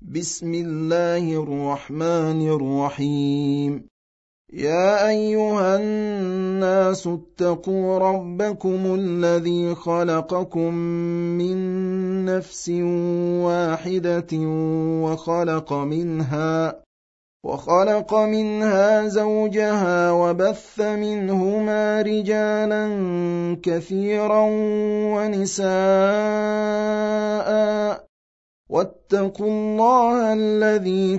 بسم الله الرحمن الرحيم. يا أيها الناس اتقوا ربكم الذي خلقكم من نفس واحدة وخلق منها زوجها وبث منهما رجالا كثيرا ونساء واتقوا الله الذي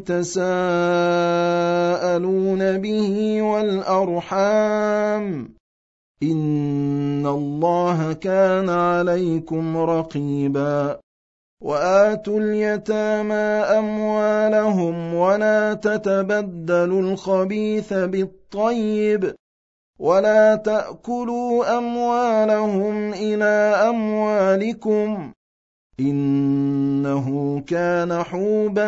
تساءلون به والأرحام إن الله كان عليكم رقيبا. وآتوا اليتامى أموالهم ولا تتبدلوا الخبيث بالطيب ولا تأكلوا أموالهم إلى أموالكم إنه كان حوبا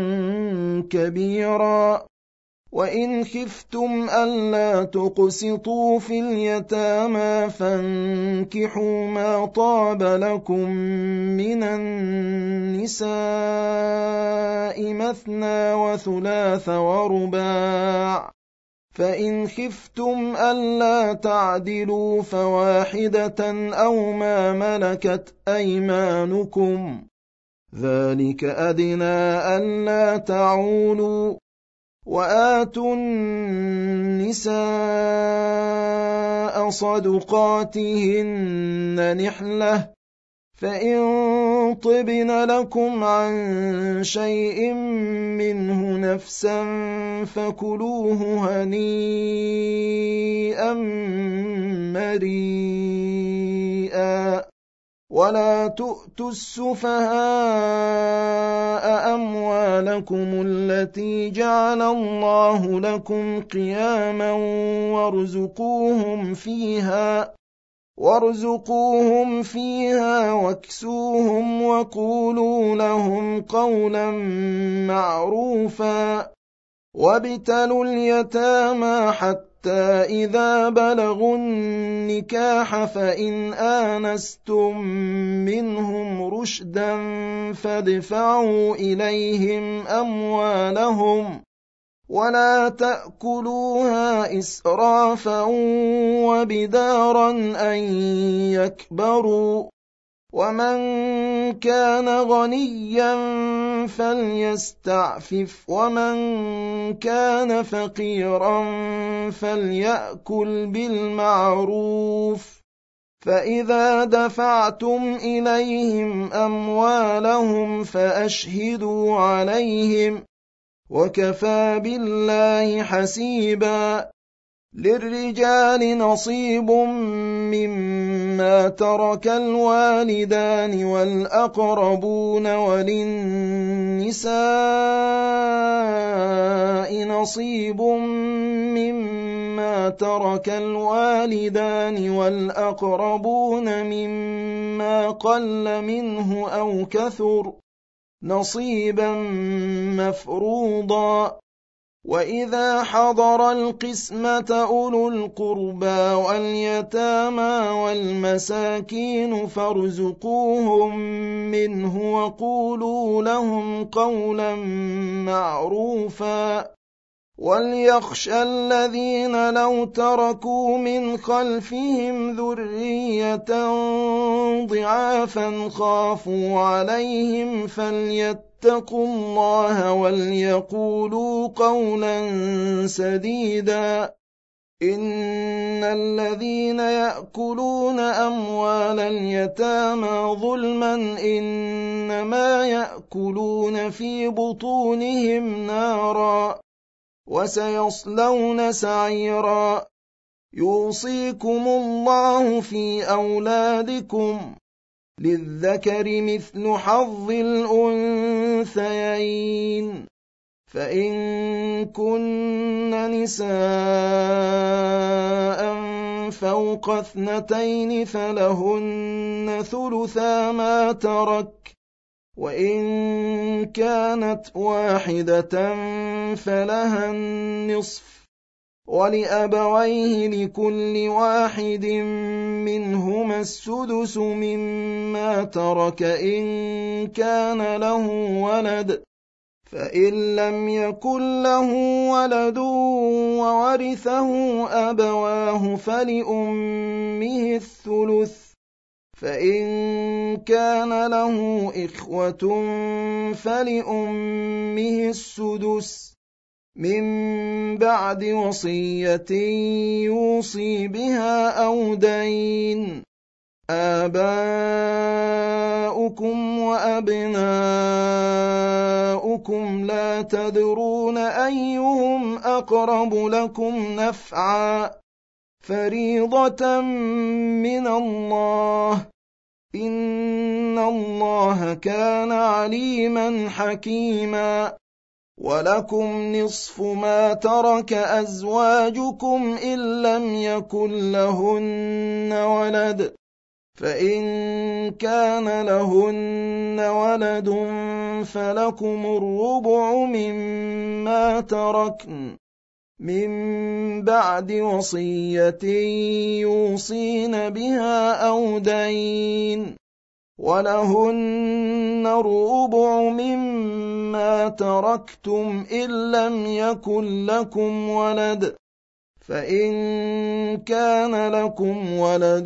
كبيرا. وإن خفتم ألا تقسطوا في اليتامى فانكحوا ما طاب لكم من النساء مثنى وثلاث ورباع، فإن خفتم ألا تعدلوا فواحدة أو ما ملكت أيمانكم ذلك أدنى ألا تعولوا. وآتوا النساء صدقاتهن نحلة، فإن طبن لكم عن شيء منه نفسا فكلوه هنيئا مريئا. ولا تؤتوا السفهاء أموالكم التي جعل الله لكم قياما وارزقوهم فيها واكسوهم وقولوا لهم قولا معروفا. وابتلوا اليتامى حتى إذا بلغوا النكاح فإن آنستم منهم رشدا فادفعوا إليهم أموالهم ولا تأكلوها إسرافا وبدارا أن يكبروا. ومن كان غنيا فليستعفف ومن كان فقيرا فليأكل بالمعروف. فإذا دفعتم إليهم أموالهم فأشهدوا عليهم وكفى بالله حسيبا. للرجال نصيب مما ترك الوالدان والأقربون وللنساء نصيب مما ترك الوالدان والأقربون مما قل منه أو كثر نصيبا مفروضا. وإذا حضر القسمة أولو القربى واليتامى والمساكين فارزقوهم منه وقولوا لهم قولا معروفا. وليخشى الذين لو تركوا من خلفهم ذرية ضعافا خافوا عليهم فليتقوا الله وليقولوا قولا سديدا. إن الذين يأكلون أموال اليتامى ظلما إنما يأكلون في بطونهم نارا وسيصلون سعيرا. يوصيكم الله في أولادكم للذكر مثل حظ الأنثيين، فإن كن نساء فوق 2 فلهن ثلثا ما ترك، وإن كانت واحدة فلها النصف، ولأبويه لكل واحد منهما السدس مما ترك إن كان له ولد، فإن لم يكن له ولد وورثه أبواه فلأمه الثلث، فإن كان له إخوة فلأمه السدس من بعد وصية يوصي بها أو دين. آباؤكم وأبناؤكم لا تدرون أيهم أقرب لكم نفعا، فريضة من الله، إن الله كان عليما حكيما. ولكم نصف ما ترك أزواجكم إن لم يكن لهن ولد، فإن كان لهن ولد فلكم الربع مما تركن من بعد وصية يوصين بها أو دين، ولهن الربع مما تركتم إن لم يكن لكم ولد، فإن كان لكم ولد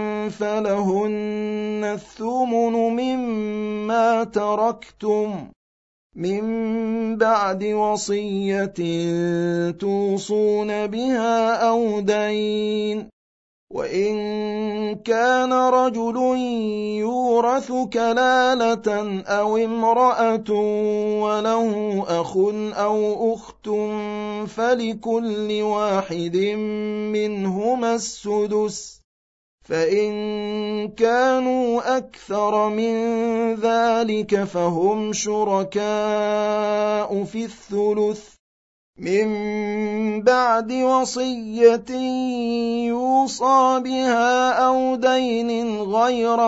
فلهن الثمن مما تركتم من بعد وصية توصون بها أو دين. وإن كان رجل يورث كلالة أو امرأة وله أخ أو أخت فلكل واحد منهما السدس، فإن كانوا أكثر من ذلك فهم شركاء في الثلث من بعد وصية يوصى بها أو دين غير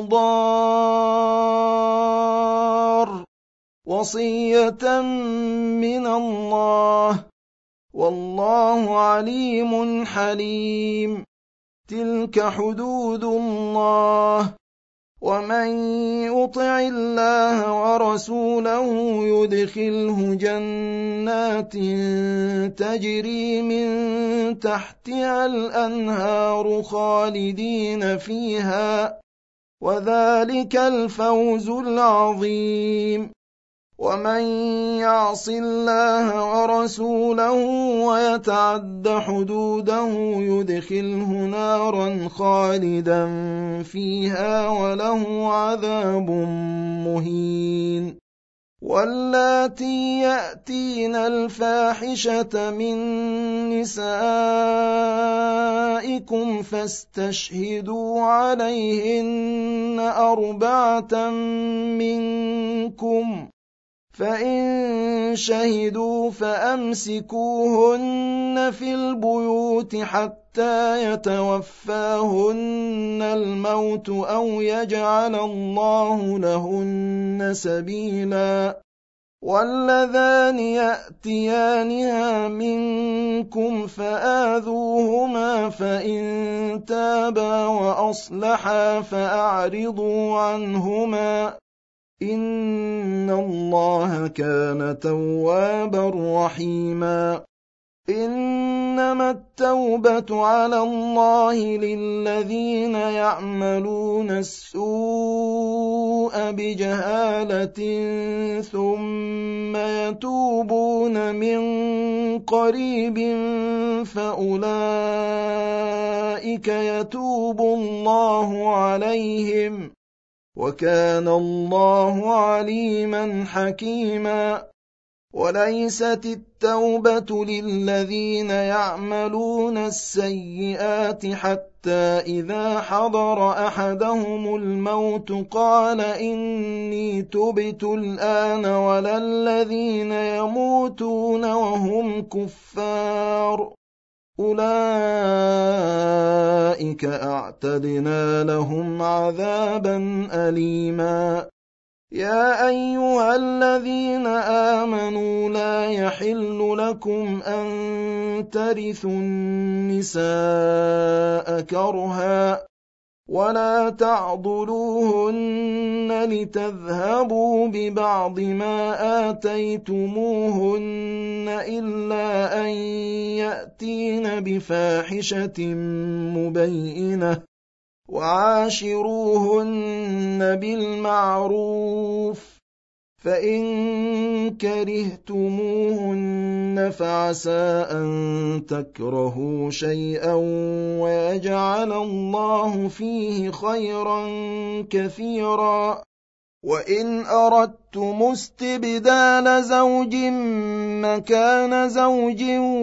مضار، وصية من الله، والله عليم حليم. تلك حدود الله، ومن يطع الله ورسوله يدخله جنات تجري من تحتها الأنهار خالدين فيها، وذلك الفوز العظيم. ومن يعص الله ورسوله ويتعد حدوده يدخله نارا خالدا فيها وله عذاب مهين. واللاتي يأتين الفاحشة من نسائكم فاستشهدوا عليهن 4 منكم، فإن شهدوا فأمسكوهن في البيوت حتى يتوفاهن الموت أو يجعل الله لهن سبيلا. واللذان يأتيانها منكم فآذوهما، فإن تابا وأصلحا فأعرضوا عنهما، إن الله كان توابا رحيما. إنما التوبة على الله للذين يعملون السوء بجهالة ثم يتوبون من قريب فأولئك يتوب الله عليهم، وكان الله عليما حكيما. وليست التوبة للذين يعملون السيئات حتى إذا حضر أحدهم الموت قال إني تبت الآن، ولا الذين يموتون وهم كفار، أولئك أعتدنا لهم عذابا أليما. يا أيها الذين آمنوا لا يحل لكم أن ترثوا النساء كرها، ولا تعضلوهن لتذهبوا ببعض ما آتيتموهن إلا أن يأتين بفاحشة مبينة وعاشروهن بالمعروف فإن كرهتموهن فعسى أن تكرهوا شيئا ويجعل الله فيه خيرا كثيرا وإن أردتم استبدال زوج مكان زوج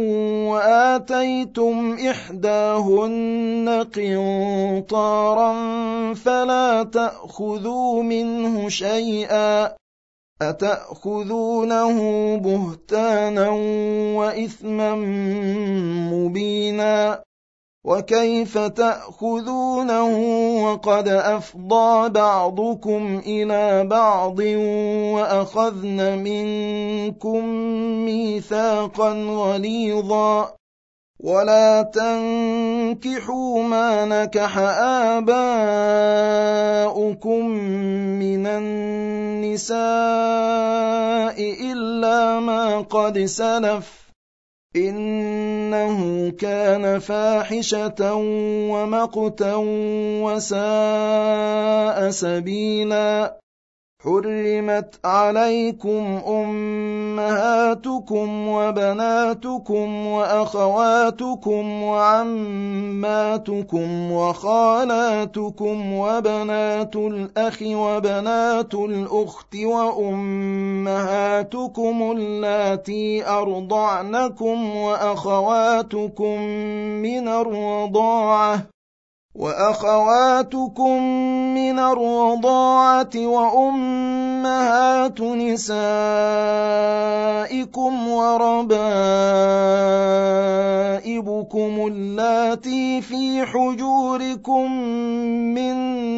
وآتيتم إحداهن قنطارا فلا تأخذوا منه شيئا أتأخذونه بهتانا وإثما مبينا وكيف تأخذونه وقد أفضى بعضكم إلى بعض وأخذن منكم ميثاقا غليظا ولا تنكحوا ما نكح آباؤكم من النساء إلا ما قد سلف إنه كان فاحشة ومقتا وساء سبيلا حرمت عليكم أمهاتكم وبناتكم وأخواتكم وعماتكم وخالاتكم وبنات الأخ وبنات الأخت وأمهاتكم اللاتي أرضعنكم وأخواتكم من الرضاعة وأمهات نسائكم وربائبكم اللاتي في حجوركم من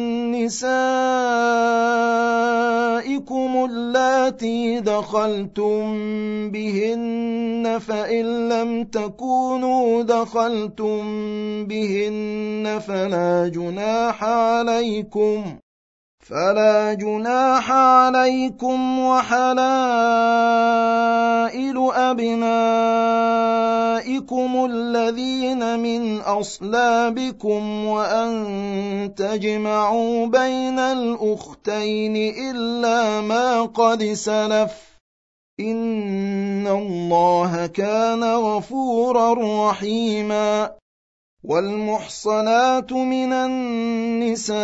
نسائكم اللاتي دخلتم بهن فإن لم تكونوا دخلتم بهن فلا جناح عليكم وحلائل أبنائكم الذين من أصلابكم وأن تجمعوا بين الأختين إلا ما قد سلف إن الله كان غفورا رحيما والمحصنات من النساء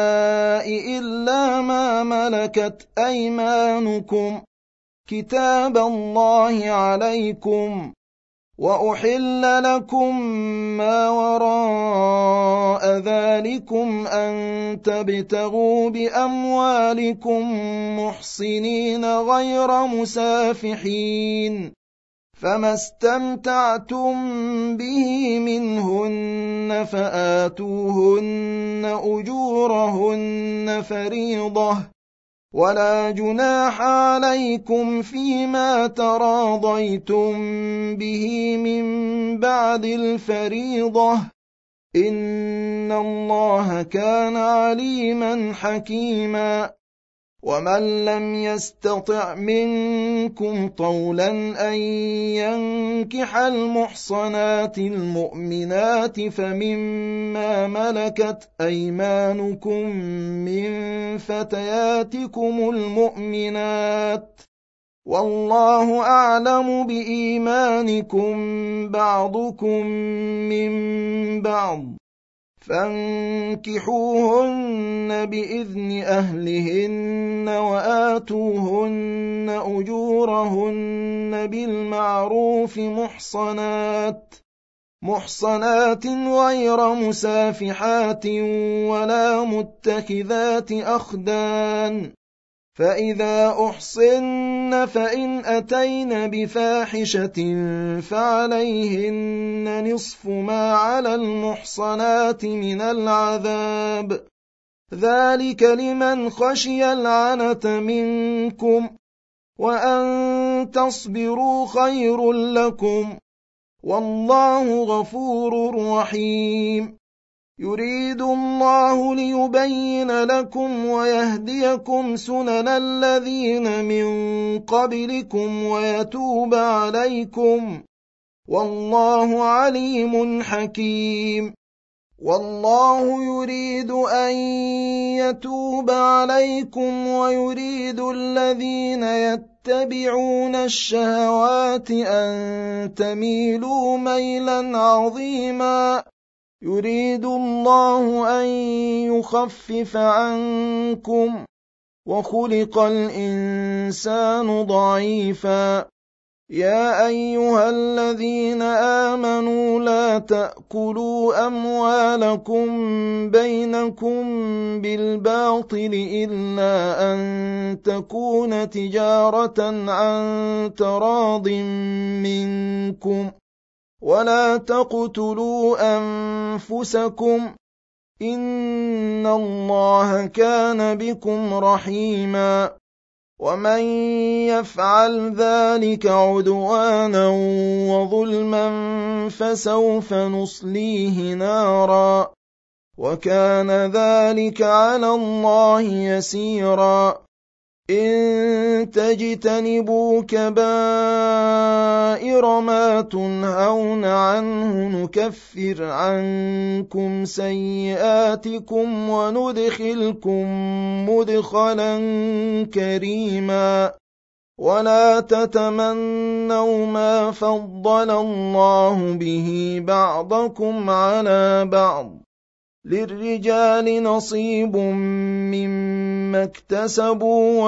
إلا ما ملكت أيمانكم كتاب الله عليكم وأحل لكم ما وراء ذلكم أن تبتغوا بأموالكم محصنين غير مسافحين فما استمتعتم به منهن فآتوهن أجورهن فريضة ولا جناح عليكم فيما تراضيتم به من بعد الفريضة إن الله كان عليما حكيما ومن لم يستطع منكم طولا أن ينكح المحصنات المؤمنات فمما ملكت أيمانكم من فتياتكم المؤمنات والله أعلم بإيمانكم بعضكم من بعض فانكحوهن بإذن أهلهن وآتوهن أجورهن بالمعروف محصنات غير مسافحات ولا متخذات أخدان فإذا أحصن فإن أتين بفاحشة فعليهن نصف ما على المحصنات من العذاب ذلك لمن خشي العنة منكم وأن تصبروا خير لكم والله غفور رحيم يريد الله ليبين لكم ويهديكم سنن الذين من قبلكم ويتوب عليكم، والله عليم حكيم. والله يريد أن يتوب عليكم ويريد الذين يتبعون الشهوات أن تميلوا ميلا عظيما. يريد الله أن يخفف عنكم، وخلق الإنسان ضعيفا. يا أيها الذين آمنوا لا تأكلوا أموالكم بينكم بالباطل إلا أن تكون تجارة عن تراض منكم، ولا تقتلوا أنفسكم، إن الله كان بكم رحيما. ومن يفعل ذلك عدوانا وظلما فسوف نصليه نارا، وكان ذلك على الله يسيرا. إن تجتنبوا كبائر ما تنهون عنه نكفر عنكم سيئاتكم وندخلكم مدخلا كريما. ولا تتمنوا ما فضل الله به بعضكم على بعض، للرجال نصيب مما اكتسبوا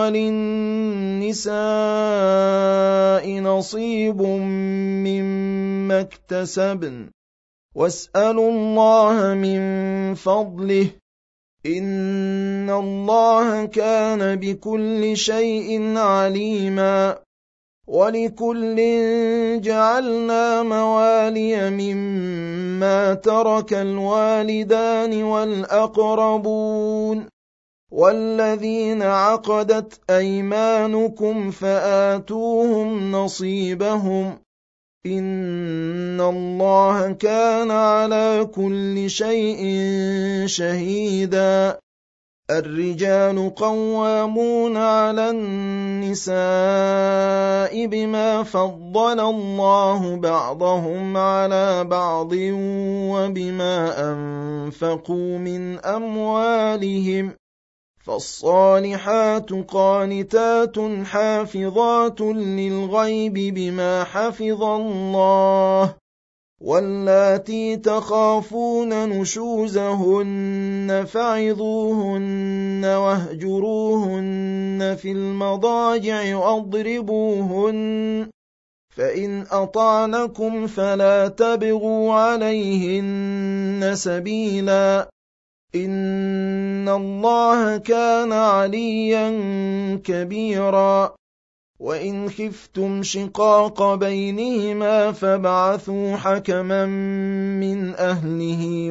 وللنساء نصيب مما اكتسبن، واسألوا الله من فضله، إن الله كان بكل شيء عليما. ولكل جعلنا موالي مما ترك الوالدان والأقربون والذين عقدت أيمانكم فآتوهم نصيبهم، إن الله كان على كل شيء شهيدا. الرجال قوامون على النساء بما فضل الله بعضهم على بعض وبما أنفقوا من أموالهم، فالصالحات قانتات حافظات للغيب بما حفظ الله، واللاتي تخافون نشوزهن فعظوهن واهجروهن في المضاجع واضربوهن، فإن أطعنكم فلا تبغوا عليهن سبيلا، إن الله كان عليا كبيرا. وإن خفتم شقاق بينهما فابعثوا حكما من أهله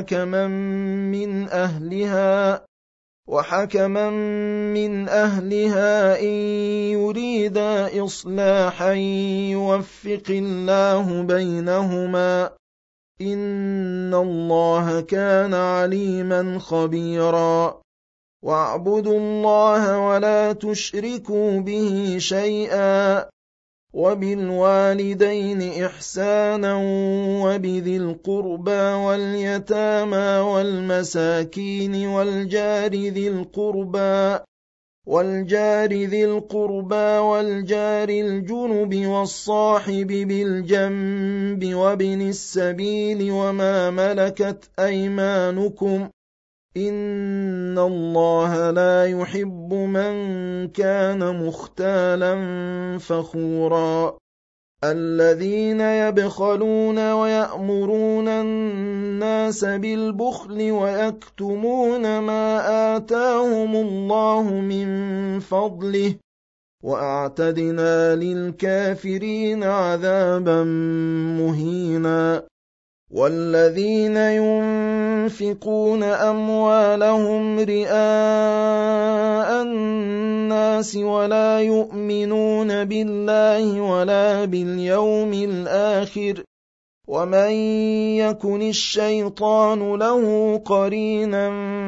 وحكما من أهلها إن يريدا إصلاحا يوفق الله بينهما، إن الله كان عليما خبيرا. واعبدوا الله ولا تشركوا به شيئا، وبالوالدين إحسانا وبذي القربى واليتامى والمساكين والجار ذي القربى والجار الجنب والصاحب بالجنب وابن السبيل وما ملكت أيمانكم، إن الله لا يحب من كان مختالا فخورا. الذين يبخلون ويأمرون الناس بالبخل ويكتمون ما آتاهم الله من فضله، وأعتدنا للكافرين عذابا مهينا. والذين ينفقون أموالهم رئاء الناس ولا يؤمنون بالله ولا باليوم الآخر ومن يكن الشيطان له قرينا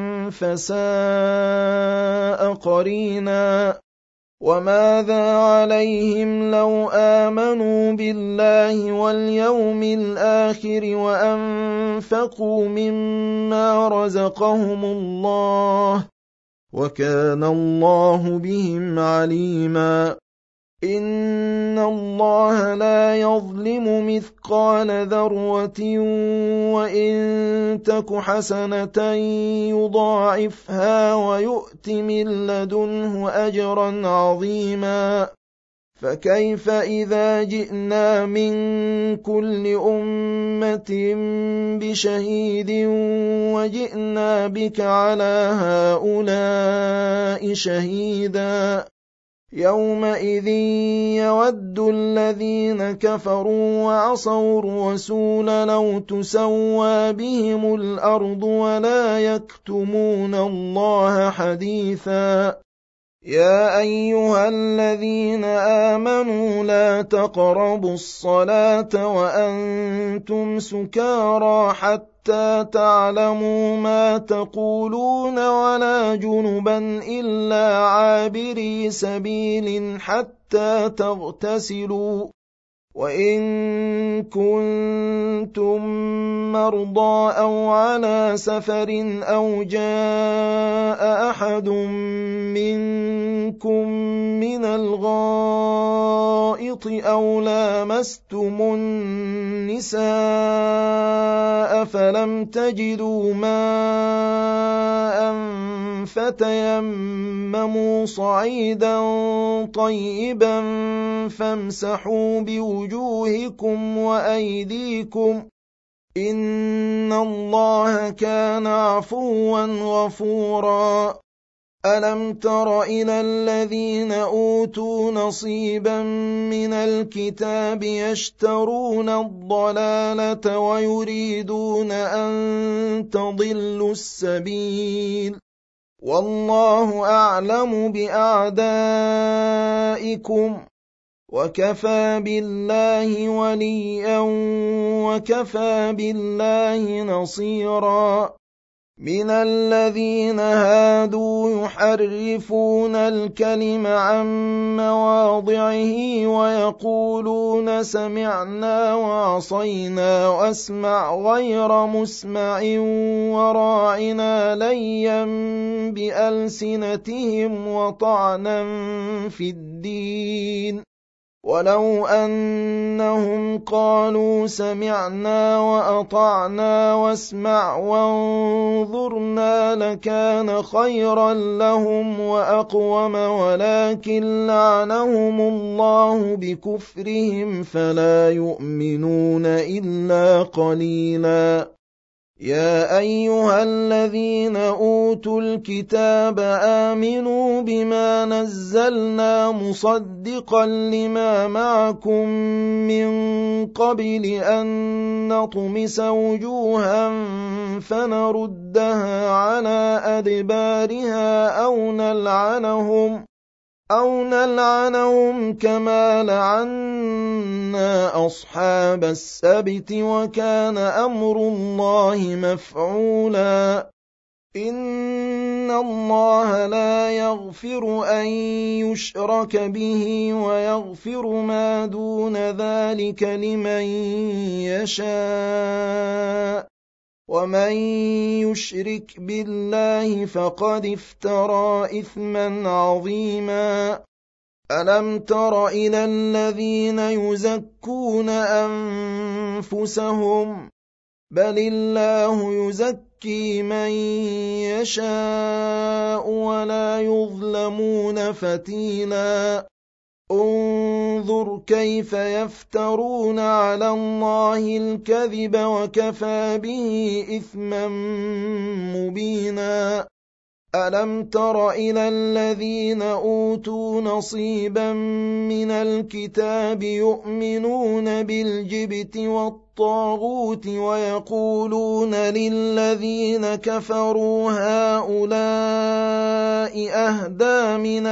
فساء قرينا وماذا عليهم لو آمنوا بالله واليوم الآخر وأنفقوا مما رزقهم الله وكان الله بهم عليما إن الله لا يظلم مثقال ذرة وإن تك حسنة يضاعفها ويؤت من لدنه أجرا عظيما فكيف إذا جئنا من كل أمة بشهيد وجئنا بك على هؤلاء شهيدا يومئذ يود الذين كفروا وعصوا الرسول لو تسوى بهم الأرض ولا يكتمون الله حديثا يا أيها الذين آمنوا لا تقربوا الصلاة وأنتم سكارى حتى تعلموا ما تقولون ولا جنبا إلا عابري سبيل حتى تغتسلوا وإن كنتم مرضى أو على سفر أو جاء أحد منكم من الغائط أو لامستم النساء فلم تجدوا ماء فتيمموا صعيدا طيبا فامسحوا بوجوهكم وأيديكم إن الله كان عفوا غفورا ألم تر إلى الذين أوتوا نصيبا من الكتاب يشترون الضلالة ويريدون أن تضلوا السبيل والله أعلم بأعدائكم وكفى بالله وليا وكفى بالله نصيرا من الذين هادوا يحرفون الكلم عن مواضعه ويقولون سمعنا وعصينا واسمع غير مسمع وراعنا ليا بألسنتهم وطعنا في الدين ولو أنهم قالوا سمعنا وأطعنا واسمع وانظرنا لكان خيرا لهم وأقوم ولكن لعنهم الله بكفرهم فلا يؤمنون إلا قليلا يا أيها الذين أوتوا الكتاب آمنوا بما نزلنا مصدقا لما معكم من قبل أن نطمس وجوها فنردها على أدبارها أو نلعنهم كما لعنا أصحاب السبت وكان أمر الله مفعولا إن الله لا يغفر أن يشرك به ويغفر ما دون ذلك لمن يشاء ومن يشرك بالله فقد افترى إثما عظيما ألم تر إلى الذين يزكون أنفسهم بل الله يزكي من يشاء ولا يظلمون فتيلا انظر كيف يفترون على الله الكذب وكفى به إثما مبينا ألم تر إلى الذين أوتوا نصيبا من الكتاب يؤمنون بالجبت والطاغوت ويقولون للذين كفروا هؤلاء أهدى من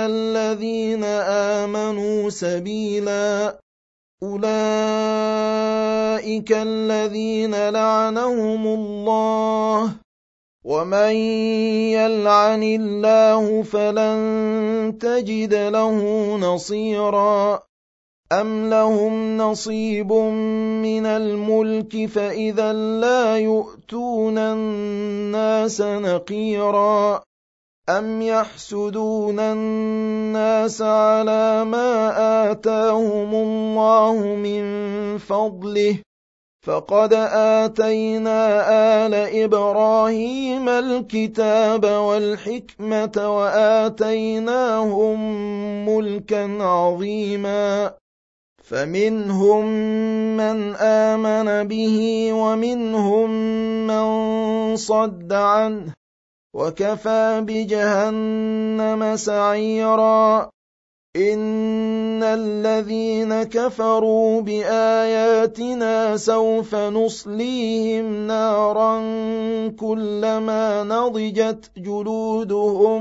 الذين آمنوا سبيلا أولئك أولئك الذين لعنهم الله ومن يلعن الله فلن تجد له نصيرا أم لهم نصيب من الملك فإذا لا يؤتون الناس نقيرا أم يحسدون الناس على ما آتاهم الله من فضله فقد آتينا آل إبراهيم الكتاب والحكمة وآتيناهم ملكا عظيما فمنهم من آمن به ومنهم من صد عنه وكفى بجهنم سعيرا إن الذين كفروا بآياتنا سوف نصليهم نارا كلما نضجت جلودهم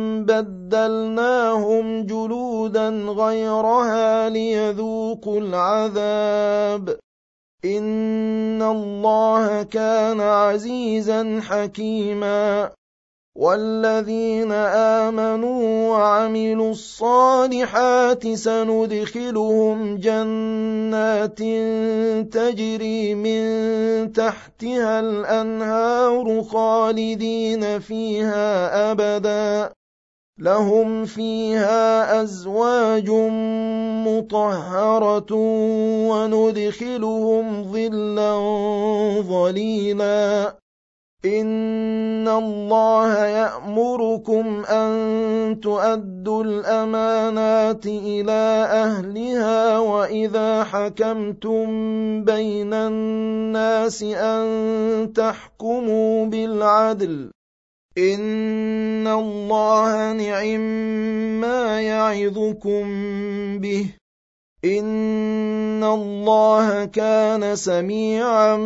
بدلناهم جلودا غيرها ليذوقوا العذاب إن الله كان عزيزا حكيما والذين آمنوا وعملوا الصالحات سندخلهم جنات تجري من تحتها الأنهار خالدين فيها أبدا لهم فيها أزواج مطهرة وندخلهم ظلا ظليلا إن الله يأمركم أن تؤدوا الأمانات إلى أهلها وإذا حكمتم بين الناس أن تحكموا بالعدل إن الله نعم يعظكم به إن الله كان سميعا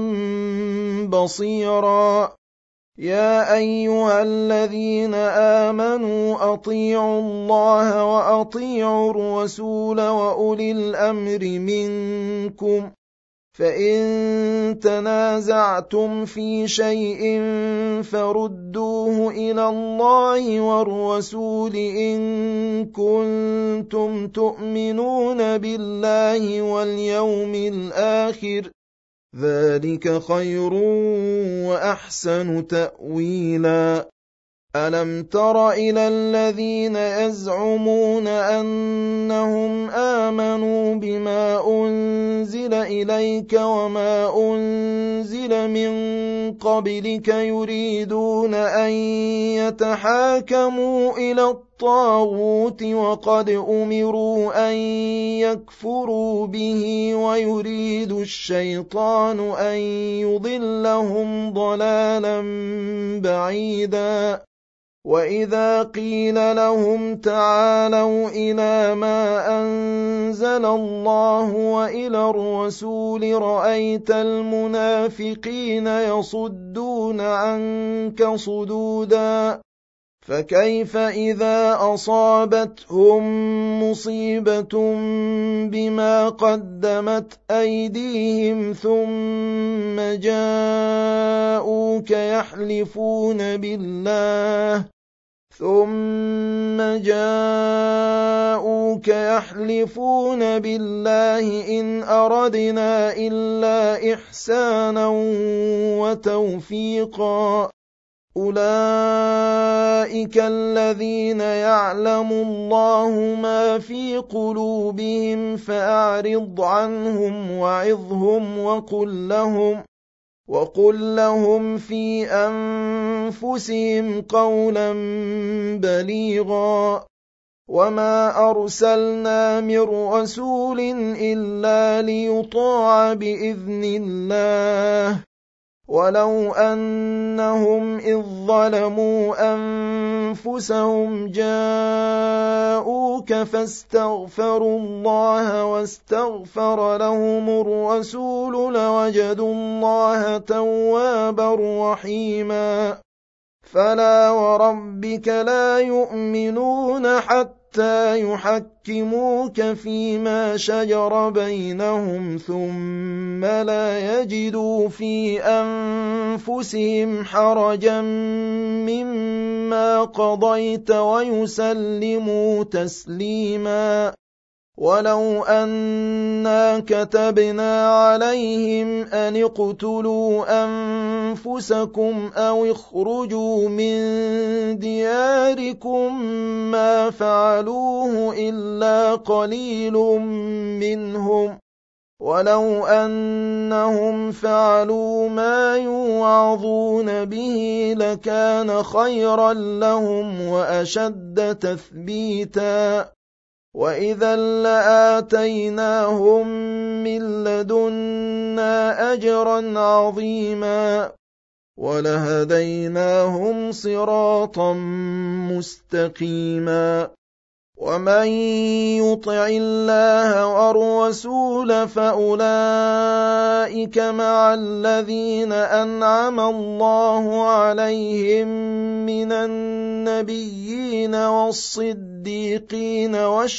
بصيرا يا أيها الذين آمنوا أطيعوا الله وأطيعوا الرسول وأولي الأمر منكم فإن تنازعتم في شيء فردوه إلى الله والرسول إن كنتم تؤمنون بالله واليوم الآخر ذلك خير وأحسن تأويلا ألم تر إلى الذين يزعمون أنهم آمنوا بما أنزل إليك وما أنزل من قبلك يريدون أن يتحاكموا إلى الطاغوت وقد أمروا أن يكفروا به ويريد الشيطان أن يضلهم ضلالا بعيدا وإذا قيل لهم تعالوا إلى ما أنزل الله وإلى الرسول رأيت المنافقين يصدون عنك صدودا فكيف إذا أصابتهم مصيبة بما قدمت أيديهم ثم جاءوك يحلفون بالله إن أردنا إلا إحسانا وتوفيقا أولئك الذين يعلم الله ما في قلوبهم فأعرض عنهم وعظهم وقل لهم في أنفسهم قولا بليغا وما أرسلنا من رسول إلا ليطاع بإذن الله ولو أنهم إذ ظلموا أنفسهم جاءوك فاستغفروا الله واستغفر لهم الرسول لوجدوا الله توابا رحيما فلا وربك لا يؤمنون حتى حتى يحكموك فيما شجر بينهم ثم لا يجدوا في أنفسهم حرجا مما قضيت ويسلموا تسليما ولو أنا كتبنا عليهم أن اقتلوا أنفسكم أو اخرجوا من دياركم ما فعلوه إلا قليل منهم ولو أنهم فعلوا ما يوعظون به لكان خيرا لهم وأشد تثبيتا وإذا لآتيناهم من لدنا أجرا عظيما ولهديناهم صراطا مستقيما ومن يطع الله والرسول فأولئك مع الذين أنعم الله عليهم من النبيين والصديقين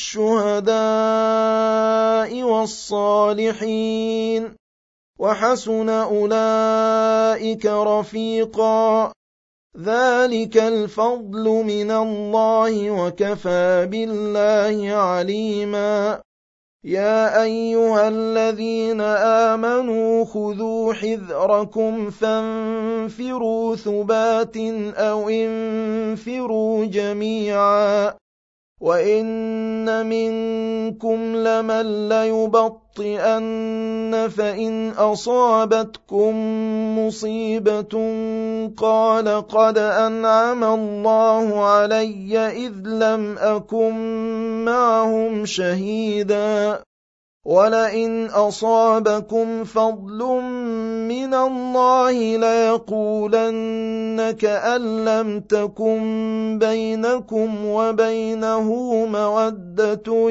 والشهداء والصالحين وحسن أولئك رفيقا ذلك الفضل من الله وكفى بالله عليما يا أيها الذين آمنوا خذوا حذركم فانفروا ثبات أو انفروا جميعا وإن منكم لمن ليبطئن فإن أصابتكم مصيبة قال قد أنعم الله علي إذ لم أكن معهم شهيدا ولئن أصابكم فضل من الله ليقولن كأن لم تكن بينكم وبينه مودة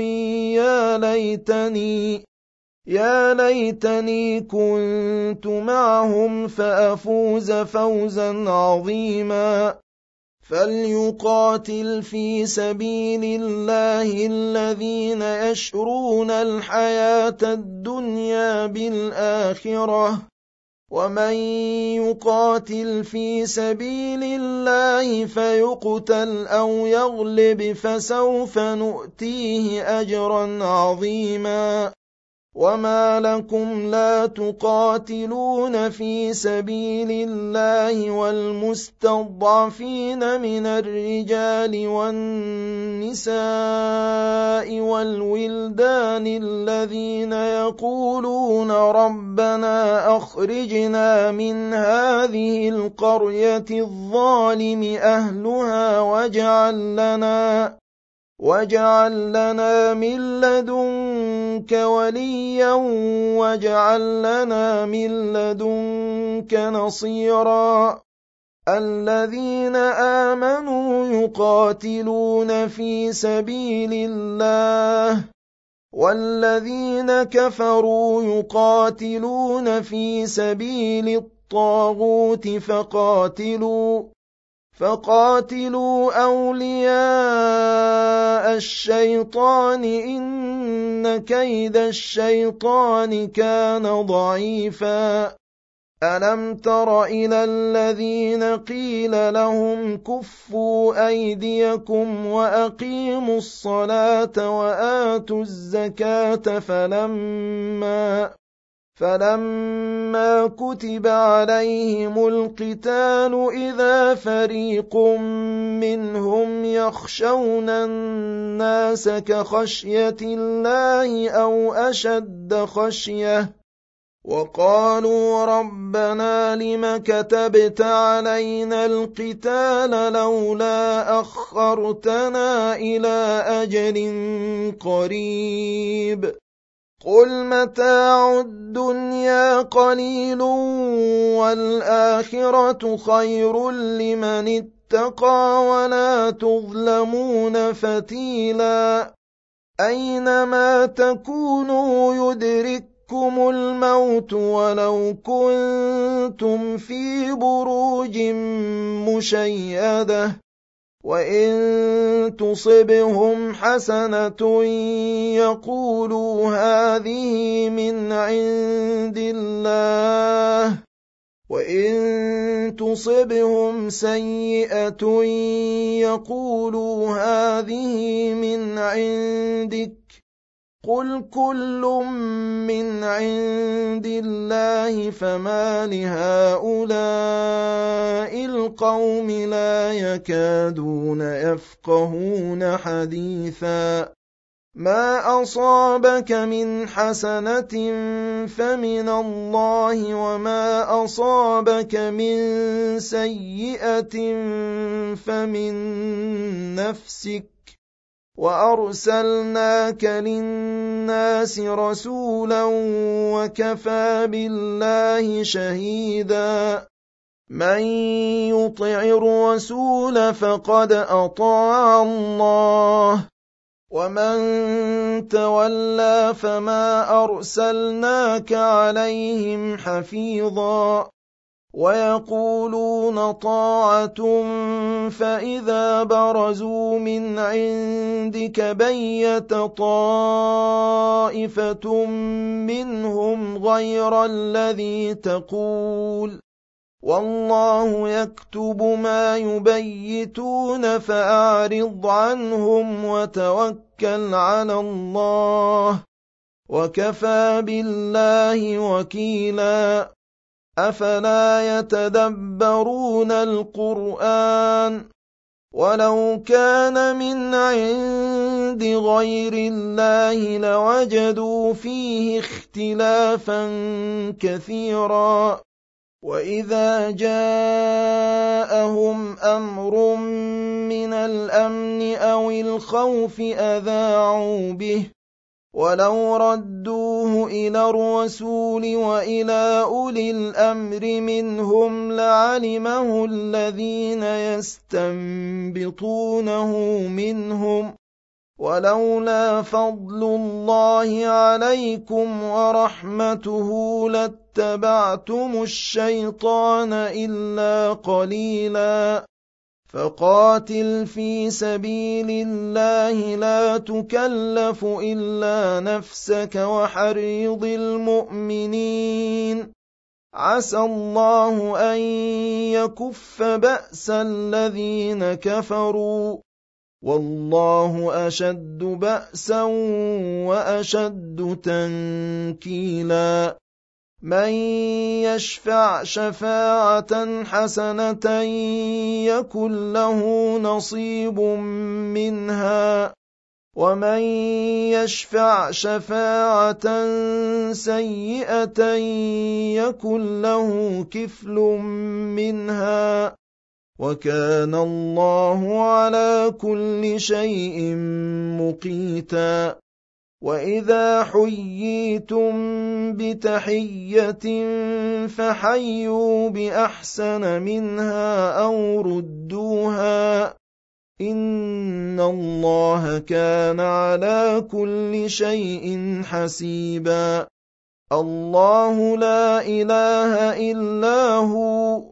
يا ليتني كنت معهم فأفوز فوزا عظيما فليقاتل في سبيل الله الذين يشرون الحياة الدنيا بالآخرة ومن يقاتل في سبيل الله فيقتل أو يغلب فسوف نؤتيه أجرا عظيما وما لكم لا تقاتلون في سبيل الله والمستضعفين من الرجال والنساء والولدان الذين يقولون ربنا أخرجنا من هذه القرية الظالم أهلها واجعل لنا من لدنك وليا واجعل لنا من لدنك نصيرا الذين آمنوا يقاتلون في سبيل الله والذين كفروا يقاتلون في سبيل الطاغوت فقاتلوا أولياء الشيطان إن كيد الشيطان كان ضعيفا ألم تر إلى الذين قيل لهم كفوا أيديكم وأقيموا الصلاة وآتوا الزكاة فلما كتب عليهم القتال إذا فريق منهم يخشون الناس كخشية الله أو أشد خشية وقالوا ربنا لم كتبت علينا القتال لولا أخرتنا إلى أجل قريب قل متاع الدنيا قليل والآخرة خير لمن اتقى ولا تظلمون فتيلا أينما تكونوا يدرككم الموت ولو كنتم في بروج مشيدة وإن تصبهم حسنة يقولوا هذه من عند الله، وإن تصبهم سيئة يقولوا هذه من عندك، قل كل من عند الله فما لهؤلاء القوم لا يكادون يفقهون حديثا. ما أصابك من حسنة فمن الله، وما أصابك من سيئة فمن نفسك، وأرسلناك للناس رسولا وكفى بالله شهيدا. من يطع الرسول فقد أطاع الله، ومن تولى فما أرسلناك عليهم حفيظا. ويقولون طاعة فإذا برزوا من عندك بيت طائفة منهم غير الذي تقول، والله يكتب ما يبيتون فأعرض عنهم وتوكل على الله، وكفى بالله وكيلا. أفلا يتدبرون القرآن؟ ولو كان من عند غير الله لوجدوا فيه اختلافا كثيرا. وإذا جاءهم أمر من الأمن أو الخوف أذاعوا به، ولو ردوه إلى الرسول وإلى أولي الأمر منهم لعلمه الذين يستنبطونه منهم، ولولا فضل الله عليكم ورحمته لاتبعتم الشيطان إلا قليلا. فقاتل في سبيل الله لا تكلف إلا نفسك وحرض المؤمنين، عسى الله أن يكف بأس الذين كفروا، والله أشد بأسا وأشد تنكيلا. من يشفع شفاعة حسنة يكن له نصيب منها، ومن يشفع شفاعة سيئة يكن له كفل منها، وكان الله على كل شيء مقيتا. وإذا حييتم بتحية فحيوا بأحسن منها أو ردوها، إن الله كان على كل شيء حسيبا. الله لا إله إلا هو،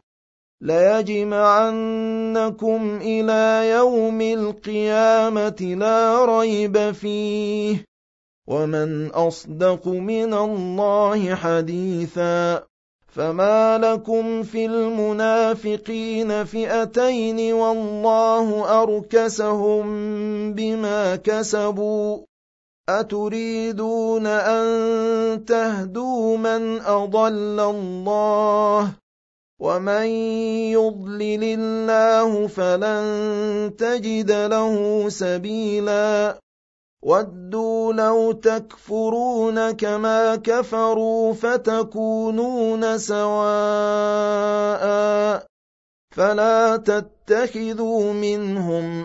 ليجمعنكم إلى يوم القيامة لا ريب فيه، ومن أصدق من الله حديثا. فما لكم في المنافقين فئتين والله أركسهم بما كسبوا، أتريدون أن تهدوا من أضل الله، ومن يضلل الله فلن تجد له سبيلا. ودوا لو تكفرون كما كفروا فتكونون سواء، فلا تتخذوا منهم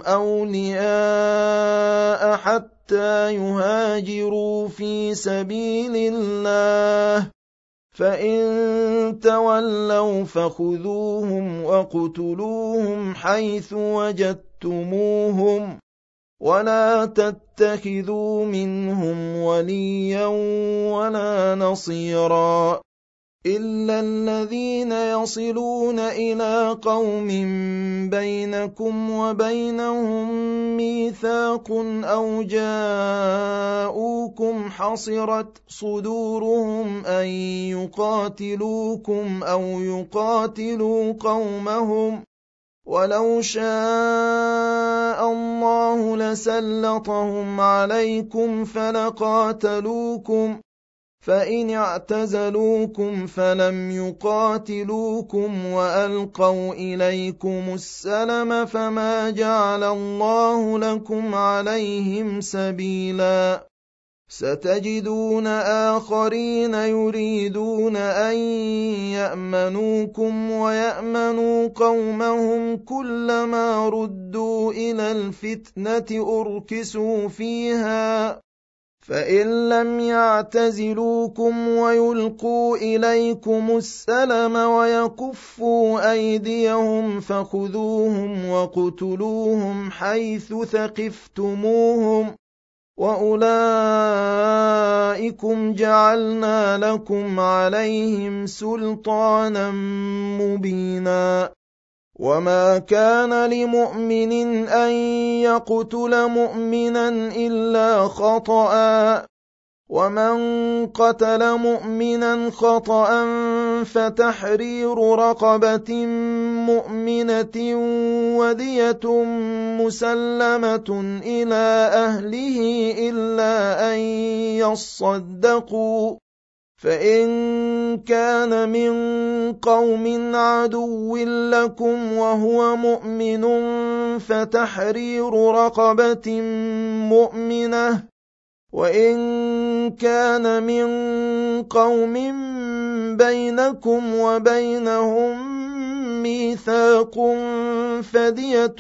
أولياء حتى يهاجروا في سبيل الله، فإن تولوا فخذوهم وقتلوهم حيث وجدتموهم، ولا تتخذوا منهم وليا ولا نصيرا. إلا الذين يصلون إلى قوم بينكم وبينهم ميثاق أو جاءوكم حصرت صدورهم أن يقاتلوكم أو يقاتلوا قومهم ولو شاء الله لسلطهم عليكم فلقاتلوكم فإن اعتزلوكم فلم يقاتلوكم وألقوا إليكم السلم فما جعل الله لكم عليهم سبيلا ستجدون آخرين يريدون أن يأمنوكم ويأمنوا قومهم كلما ردوا إلى الفتنة أركسوا فيها فإن لم يعتزلوكم ويلقوا إليكم السلم ويكفوا أيديهم فخذوهم وقتلوهم حيث ثقفتموهم وأولئكم جعلنا لكم عليهم سلطانا مبينا وما كان لمؤمن أن يقتل مؤمنا إلا خطأ ومن قتل مؤمنا خطأ فتحرير رقبة مؤمنة ودية مسلمة إلى أهله إلا أن يصدقوا فإن كان من قوم عدو لكم وهو مؤمن فتحرير رقبة مؤمنة وإن كان من قوم بينكم وبينهم ميثاق فدية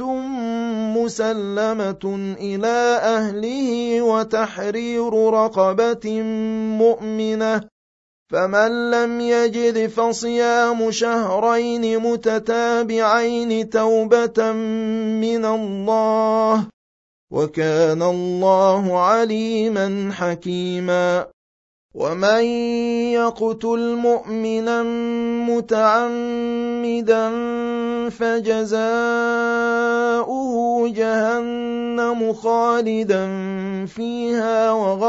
مسلمة إلى أهله وتحرير رقبة مؤمنة فمن لم يجد فصيام شهرين متتابعين توبة من الله وكان الله عليما حكيما ومن يقتل مؤمنا متعمدا فجزاؤه جهنم خالدا فيها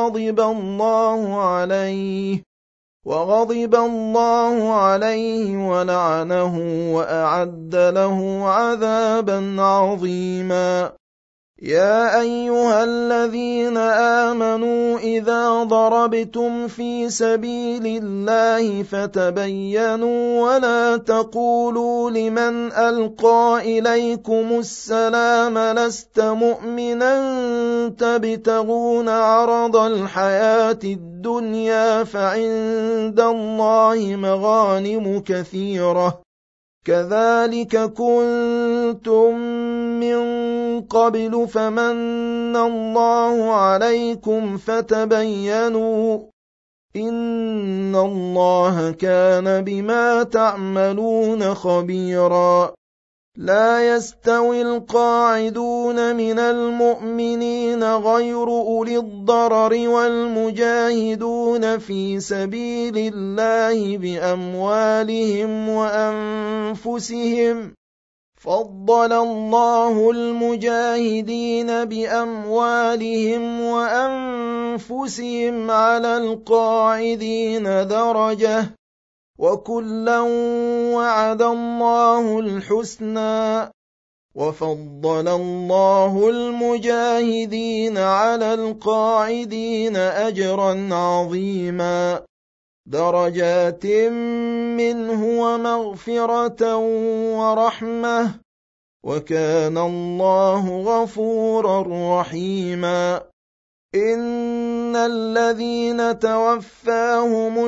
وغضب الله عليه ولعنه وأعد له عذابا عظيما يا أيها الذين آمنوا إذا ضربتم في سبيل الله فتبينوا ولا تقولوا لمن ألقى إليكم السلام لست مؤمنا تبتغون عرض الحياة الدنيا فعند الله مغانم كثيرة كذلك كنتم من قبل فمن الله عليكم فتبينوا إن الله كان بما تعملون خبيرا لا يستوي القاعدون من المؤمنين غير أولي الضرر والمجاهدون في سبيل الله بأموالهم وأنفسهم فضل الله المجاهدين بأموالهم وأنفسهم على القاعدين درجة وكلا وعد الله الحسنى وفضل الله المجاهدين على القاعدين أجرا عظيما درجات منه ومغفرة ورحمة وكان الله غفورا رحيما إن الذين توفاهم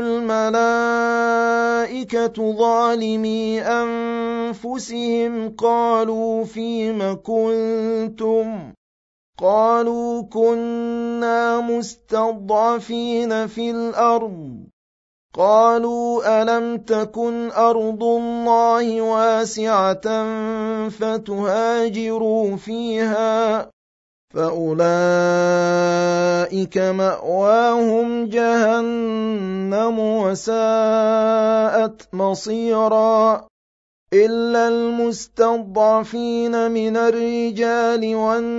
الملائكة ظالمي أنفسهم قالوا فيم كنتم قالوا كنا مستضعفين في الأرض قالوا ألم تكن أرض الله واسعة فتهاجروا فيها فأولئك مأواهم جهنم وساءت مصيرا إلا المستضعفين من الرجال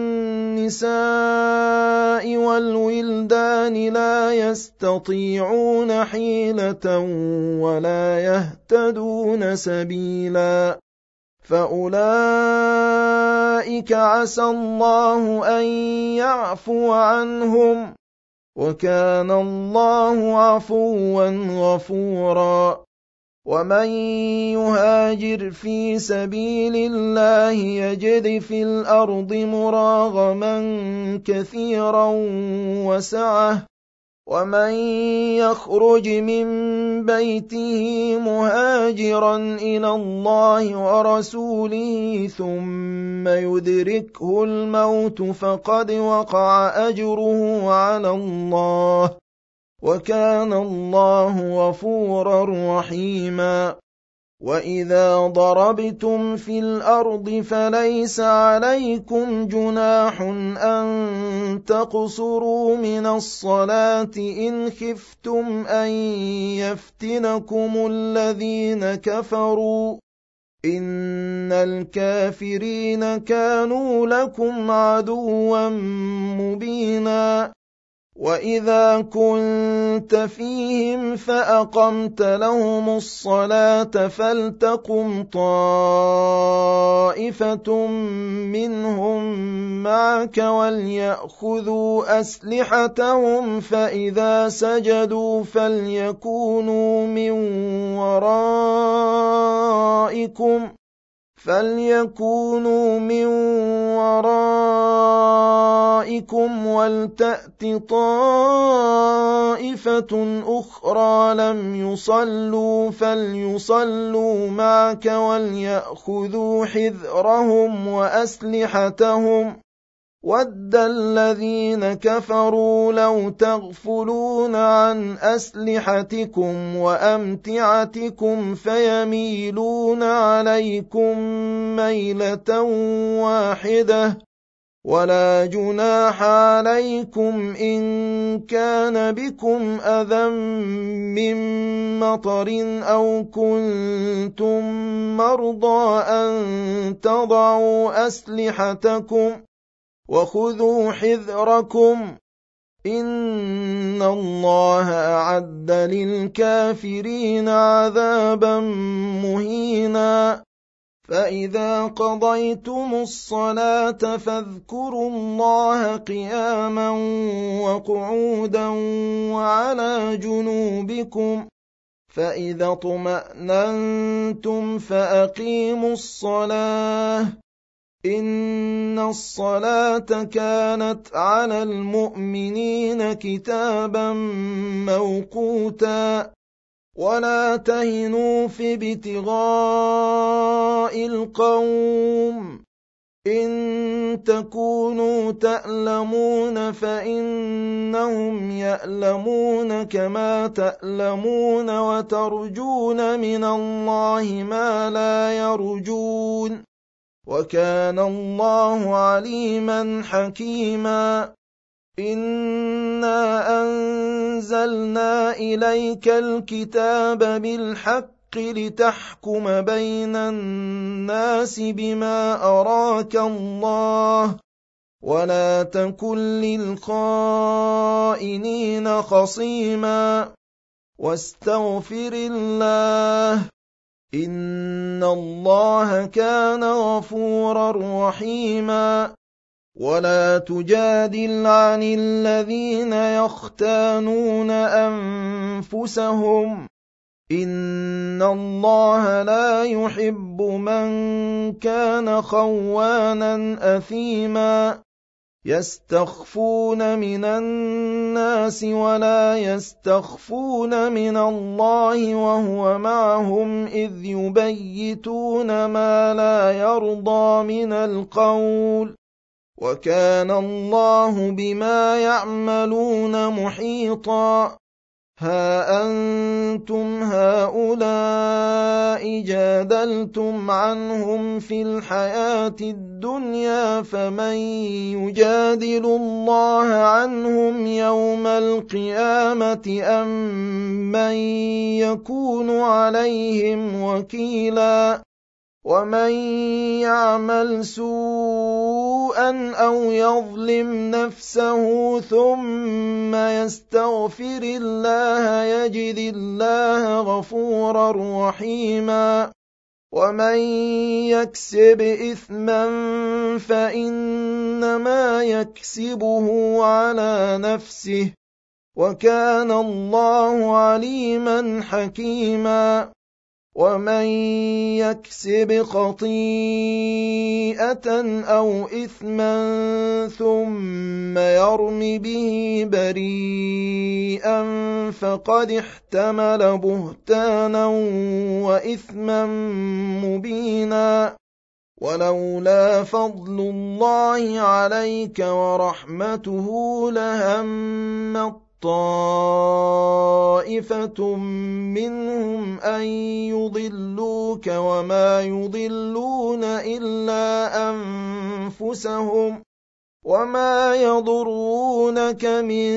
والنساء والولدان لا يستطيعون حيلة ولا يهتدون سبيلا فأولئك عسى الله أن يعفو عنهم وكان الله عفوا غفورا ومن يهاجر في سبيل الله يجد في الأرض مراغما كثيرا وسعة ومن يخرج من بيته مهاجرا إلى الله ورسوله ثم يدركه الموت فقد وقع أجره على الله وكان الله غفورا رحيما وإذا ضربتم في الأرض فليس عليكم جناح أن تقصروا من الصلاة إن خفتم أن يفتنكم الذين كفروا إن الكافرين كانوا لكم عدوا مبينا وإذا كنت فيهم فأقمت لهم الصلاة فلتقم طائفة منهم معك وليأخذوا أسلحتهم فإذا سجدوا فليكونوا من ورائكم ولتأت طائفة أخرى لم يصلوا فليصلوا معك وليأخذوا حذرهم وأسلحتهم وَدَّ الَّذِينَ كَفَرُوا لَوْ تَغْفُلُونَ عَنْ أَسْلِحَتِكُمْ وَأَمْتِعَتِكُمْ فَيَمِيلُونَ عَلَيْكُمْ مَيْلَةً وَاحِدَةً وَلَا جُنَاحَ عَلَيْكُمْ إِن كَانَ بِكُمْ أَذًى مِّن مَّطَرٍ أَوْ كُنتُم مَّرْضَىٰ أَن تَضَعُوا أَسْلِحَتَكُمْ وَخُذُوا حِذْرَكُمْ إِنَّ اللَّهَ أَعَدَّ لِلْكَافِرِينَ عَذَابًا مُّهِينًا فَإِذَا قَضَيْتُمُ الصَّلَاةَ فاذكروا اللَّهَ قِيَامًا وَقُعُودًا وَعَلَى جُنُوبِكُمْ فَإِذَا اطْمَأْنَنتُمْ فَأَقِيمُوا الصَّلَاةَ إِنَّ الصَّلَاةَ كَانَتْ عَلَى الْمُؤْمِنِينَ كِتَابًا مَّوْقُوتًا وَلَا تَهِنُوا في ابْتِغَاءِ الْقَوْمِ إِن تَكُونُوا تَأْلَمُونَ فَإِنَّهُمْ يَأْلَمُونَ كَمَا تَأْلَمُونَ وَتَرْجُونَ مِنَ اللَّهِ مَا لَا يَرْجُونَ وَكَانَ اللَّهُ عَلِيمًا حَكِيمًا إِنَّا أَنزَلْنَا إِلَيْكَ الْكِتَابَ بِالْحَقِّ لِتَحْكُمَ بَيْنَ النَّاسِ بِمَا أَرَاكَ اللَّهُ وَلَا تَكُن لِّلْخَائِنِينَ خَصِيمًا وَاسْتَغْفِرِ اللَّهَ إِنَّ اللَّهَ كَانَ غَفُورًا رَّحِيمًا وَلَا تُجَادِلْ عَنِ الَّذِينَ يَخْتَانُونَ أَنفُسَهُمْ إِنَّ اللَّهَ لَا يُحِبُّ مَن كَانَ خَوَّانًا أَثِيمًا يَسْتَخْفُونَ مِنَ النَّاسِ وَلَا يَسْتَخْفُونَ مِنَ اللَّهِ وَهُوَ مَعَهُمْ إِذْ يُبَيِّتُونَ مَا لَا يَرْضَىٰ مِنَ الْقَوْلِ وَكَانَ اللَّهُ بِمَا يَعْمَلُونَ مُحِيطًا ها أنتم هؤلاء جادلتم عنهم في الحياة الدنيا فمن يجادل الله عنهم يوم القيامة أم من يكون عليهم وكيلا ومن يعمل سوءا أو يظلم نفسه ثم يستغفر الله يجد الله غفورا رحيما ومن يكسب إثما فإنما يكسبه على نفسه وكان الله عليما حكيما ومن يكسب خطيئة أو إثما ثم يرم به بريئا فقد احتمل بهتانا وإثما مبينا ولولا فضل الله عليك ورحمته لهم طائفة منهم أن يضلوك وما يضلون إلا أنفسهم وما يضرونك من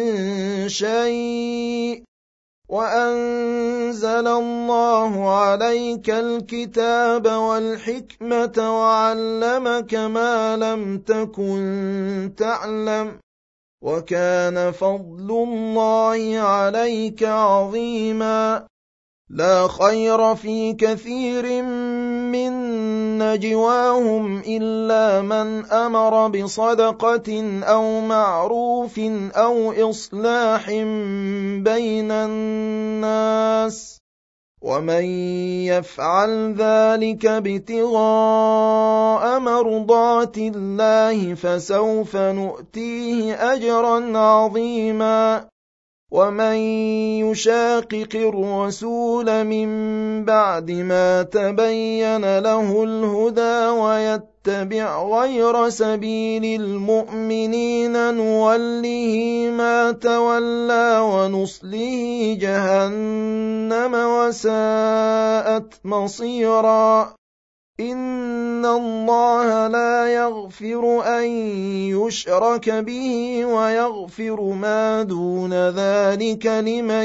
شيء وأنزل الله عليك الكتاب والحكمة وعلمك ما لم تكن تعلم وكان فضل الله عليك عظيما لا خير في كثير من نجواهم إلا من أمر بصدقة أو معروف أو إصلاح بين الناس ومن يفعل ذلك ابتغاء مرضات الله فسوف نؤتيه أجرا عظيما ومن يشاقق الرسول من بعد ما تبين له الهدى ويتبع غير سبيل المؤمنين نوله ما تولى ونصله جهنم وساءت مصيرا إن الله لا يغفر أن يشرك به ويغفر ما دون ذلك لمن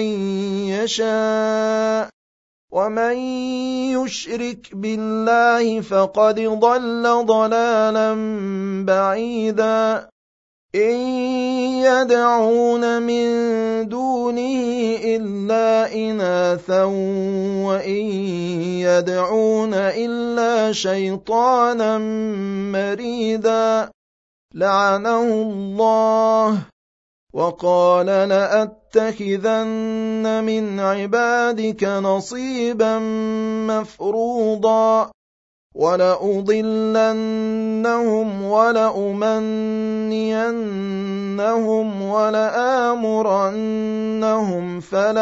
يشاء ومن يشرك بالله فقد ضل ضلالا بعيدا إن يدعون من دونه إلا إناثا وإن يدعون إلا شيطانا مريدا لعنه الله وقال لأتخذن من عبادك نصيبا مفروضا ولأضلنهم ولأمنينهم ولآمرنهم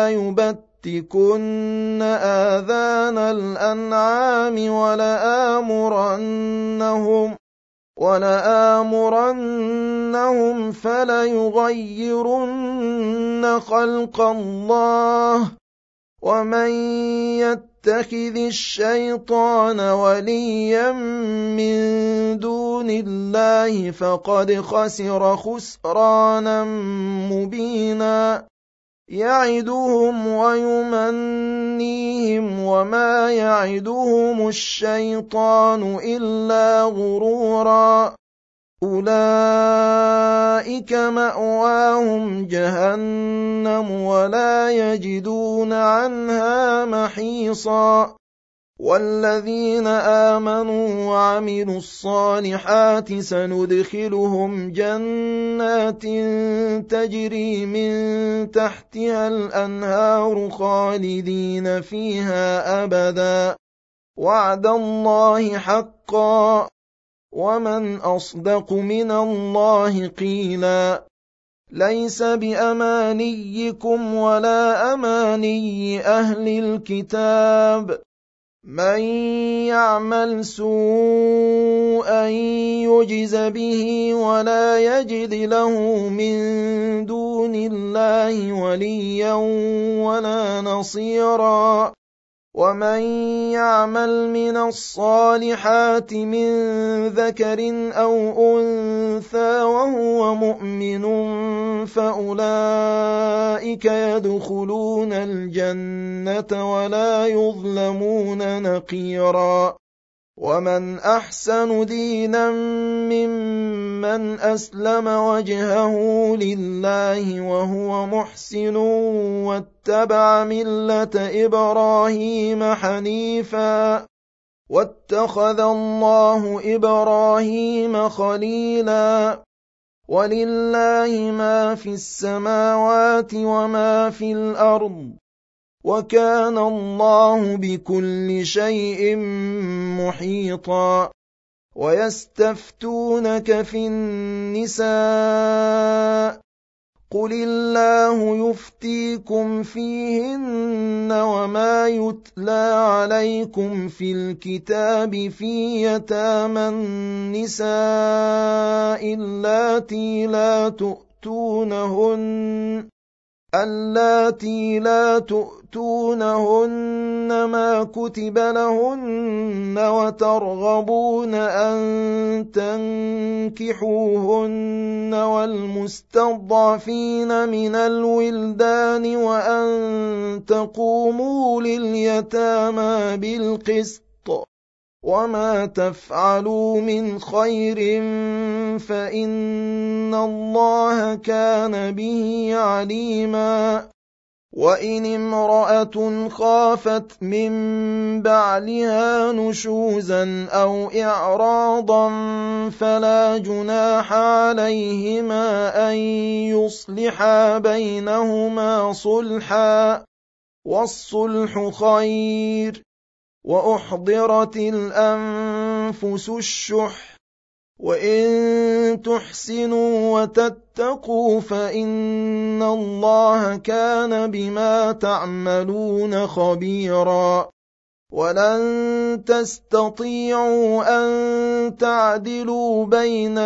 فليبتكن آذان الأنعام ولآمرنهم فليغيرن خلق الله ومن يتخذ الشيطان وليا من دون الله فقد خسر خسرانا مبينا يعدهم ويمنيهم وما يعدهم الشيطان إلا غرورا أولئك مأواهم جهنم ولا يجدون عنها محيصا والذين آمنوا وعملوا الصالحات سندخلهم جنات تجري من تحتها الأنهار خالدين فيها أبدا وعد الله حقا ومن أصدق من الله قيلا ليس بأمانيكم ولا أماني أهل الكتاب من يعمل سوءا يجز به ولا يجد له من دون دون الله وليا ولا نصيرا ومن يعمل من الصالحات من ذكر أو أنثى وهو مؤمن فأولئك يدخلون الجنة ولا يظلمون نقيرا ومن أحسن دينا ممن أسلم وجهه لله وهو محسن واتبع ملة إبراهيم حنيفا واتخذ الله إبراهيم خليلا ولله ما في السماوات وما في الأرض وكان الله بكل شيء محيطا ويستفتونك في النساء قل الله يفتيكم فيهن وما يتلى عليكم في الكتاب في يتامى النساء اللاتي لا تؤتونهن ما كتب لهن وترغبون أن تنكحوهن والمستضعفين من الولدان وأن تقوموا لليتامى بالقسط وما تفعلوا من خير فإن الله كان به عليما وإن امرأة خافت من بعلها نشوزا أو إعراضا فلا جناح عليهما أن يصلحا بينهما صلحا والصلح خير وأحضرت الأنفس الشح وإن تحسنوا وتتقوا فإن الله كان بما تعملون خبيرا ولن تستطيعوا أن تعدلوا بين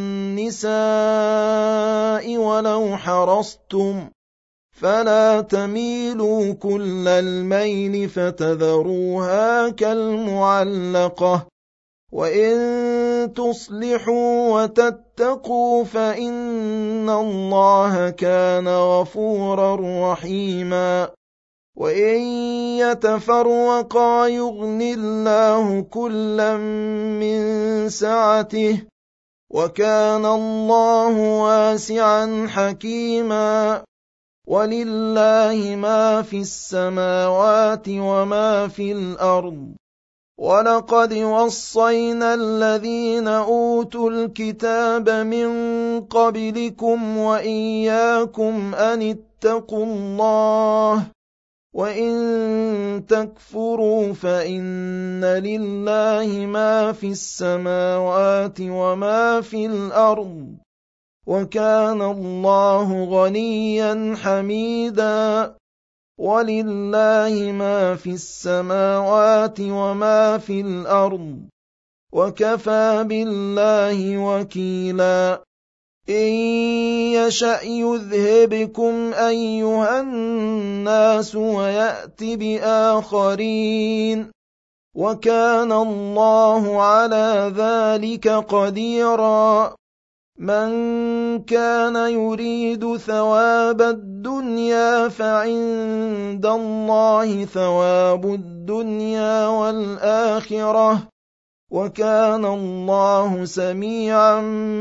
النساء ولو حرصتم فلا تميلوا كل الميل فتذروها كالمعلقة وإن تصلحوا وتتقوا فإن الله كان غفورا رحيما وإن يتفرقا يغن الله كلا من سعته وكان الله واسعا حكيما ولله ما في السماوات وما في الأرض ولقد وصينا الذين أوتوا الكتاب من قبلكم وإياكم أن اتقوا الله وإن تكفروا فإن لله ما في السماوات وما في الأرض وكان الله غنيا حميدا ولله ما في السماوات وما في الأرض وكفى بالله وكيلا إن يشأ يذهبكم أيها الناس ويأت بآخرين وكان الله على ذلك قديرا من كان يريد ثواب الدنيا فعند الله ثواب الدنيا والآخرة وكان الله سميعا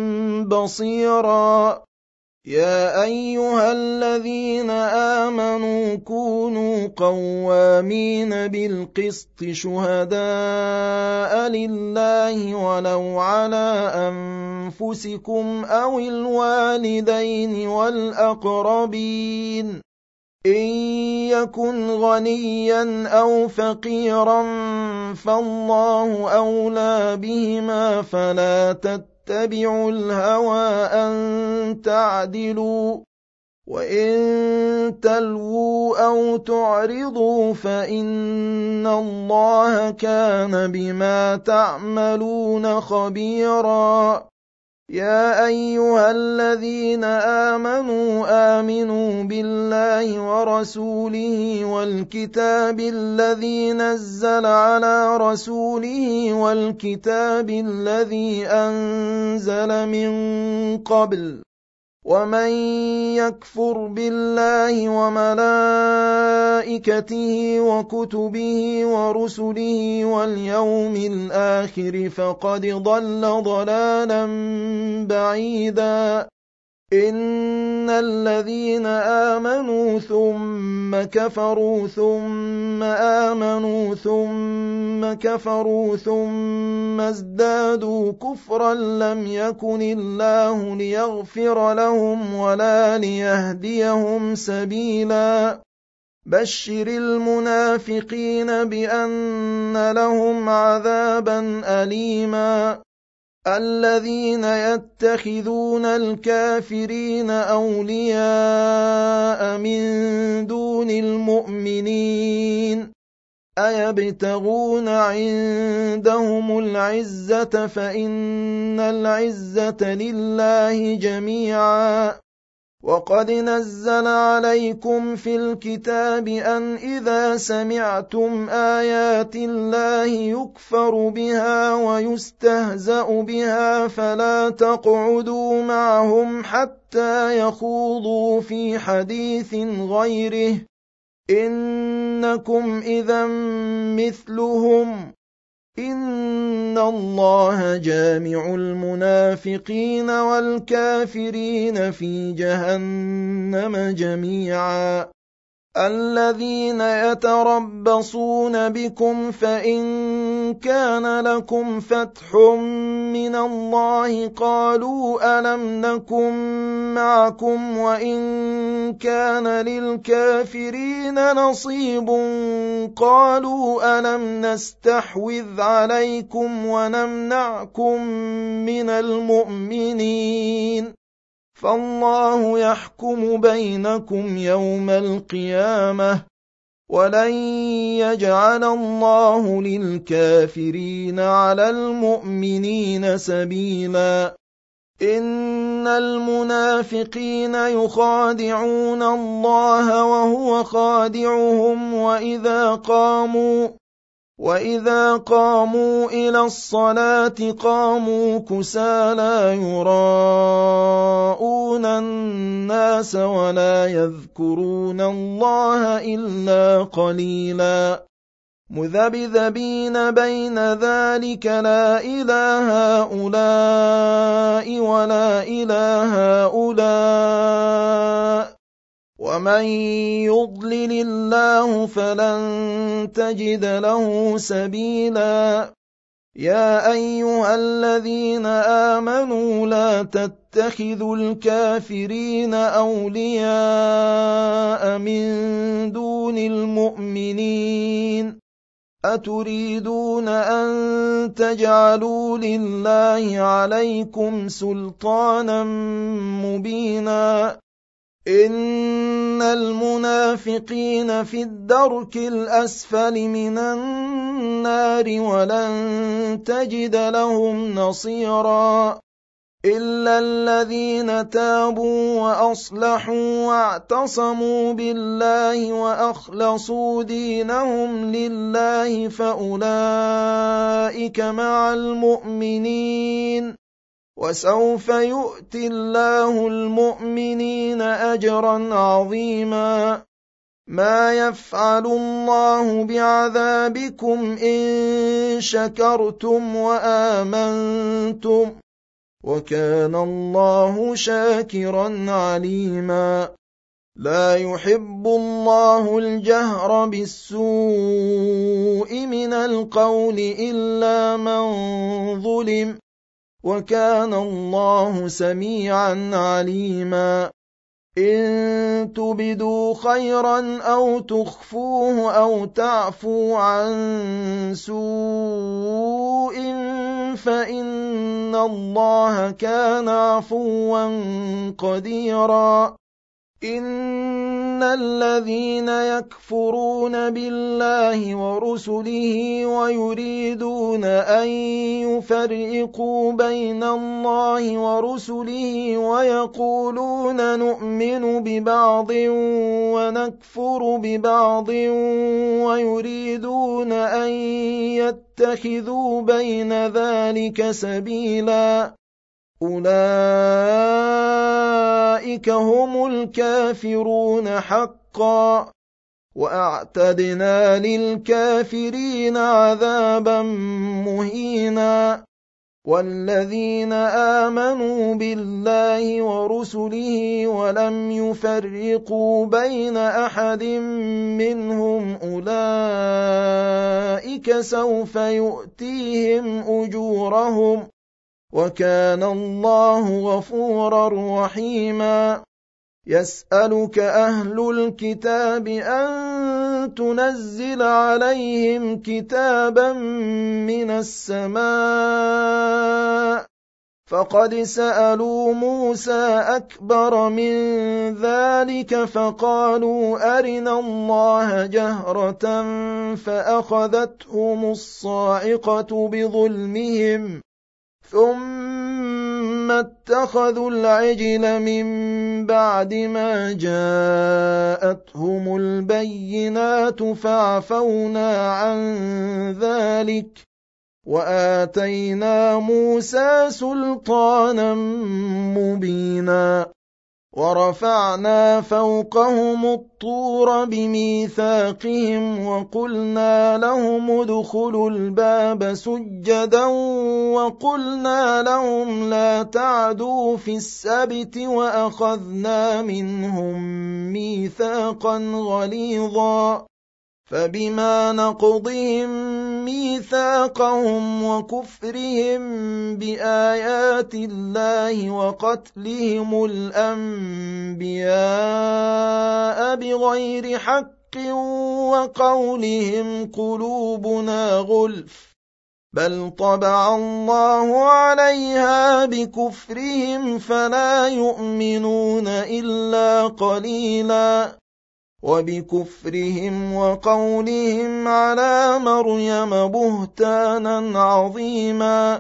بصيرا يا أيها الذين آمنوا كونوا قوامين بالقسط شهداء لله ولو على أنفسكم أو الوالدين والأقربين إن يكن غنيا أو فقيرا فالله أولى بهما فلا تتبعوا الهوى أن تعدلوا وإن تلووا أو تعرضوا فإن الله كان بما تعملون خبيرا يا أيها الذين آمنوا آمنوا بالله ورسوله والكتاب الذي نزل على رسوله والكتاب الذي أنزل من قبل ومن يكفر بالله وملائكته وكتبه ورسله واليوم الآخر فقد ضل ضلالا بعيدا إن الذين آمنوا ثم كفروا ثم آمنوا ثم كفروا ثم ازدادوا كفرا لم يكن الله ليغفر لهم ولا ليهديهم سبيلا بشر المنافقين بأن لهم عذابا أليما الذين يتخذون الكافرين أولياء من دون المؤمنين أيبتغون عندهم العزة فإن العزة لله جميعا وقد نزل عليكم في الكتاب أن إذا سمعتم آيات الله يكفر بها ويستهزأ بها فلا تقعدوا معهم حتى يخوضوا في حديث غيره إنكم إذا مثلهم إن الله جامع المنافقين والكافرين في جهنم جميعا الذين يتربصون بكم فإن كان لكم فتح من الله قالوا ألم نكن معكم وإن كان للكافرين نصيب قالوا ألم نستحوذ عليكم ونمنعكم من المؤمنين فالله يحكم بينكم يوم القيامة ولن يجعل الله للكافرين على المؤمنين سبيلا إن المنافقين يخادعون الله وهو خادعهم وإذا قاموا إلى الصلاة قاموا كسالى يراءون الناس ولا يذكرون الله إلا قليلا مذبذبين بين ذلك لا إله هؤلاء ولا إله هؤلاء ومن يضلل الله فلن تجد له سبيلا يا أيها الذين آمنوا لا تتخذوا الكافرين أولياء من دون المؤمنين أتريدون أن تجعلوا لله عليكم سلطانا مبينا إن المنافقين في الدرك الأسفل من النار ولن تجد لهم نصيرا إلا الذين تابوا وأصلحوا واعتصموا بالله وأخلصوا دينهم لله فأولئك مع المؤمنين وسوف يؤتي الله المؤمنين أجرا عظيما ما يفعل الله بعذابكم إن شكرتم وآمنتم وكان الله شاكرا عليما لا يحب الله الجهر بالسوء من القول إلا من ظلم وكان الله سميعا عليما إن تبدوا خيرا أو تخفوه أو تعفوا عن سوء فإن الله كان عفوا قديرا إن الذين يكفرون بالله ورسله ويريدون أن يفرقوا بين الله ورسله ويقولون نؤمن ببعض ونكفر ببعض ويريدون أن يتخذوا بين ذلك سبيلا أولئك هم الكافرون حقا وأعتدنا للكافرين عذابا مهينا والذين آمنوا بالله ورسله ولم يفرقوا بين أحد منهم أولئك سوف يؤتيهم أجورهم وكان الله غفورا رحيما يسألك أهل الكتاب أن تنزل عليهم كتابا من السماء فقد سألوا موسى أكبر من ذلك فقالوا أرنا الله جهرة فأخذتهم الصاعقة بظلمهم ثم اتخذوا العجل من بعد ما جاءتهم البينات فعفونا عن ذلك وآتينا موسى سلطانا مبينا ورفعنا فوقهم الطور بميثاقهم وقلنا لهم ادخلوا الباب سجدا وقلنا لهم لا تعدوا في السبت وأخذنا منهم ميثاقا غليظا فبما نقضهم ميثاقهم وكفرهم بآيات الله وقتلهم الأنبياء بغير حق وقولهم قلوبنا غلف بل طبع الله عليها بكفرهم فلا يؤمنون إلا قليلا وبكفرهم وقولهم على مريم بهتانا عظيما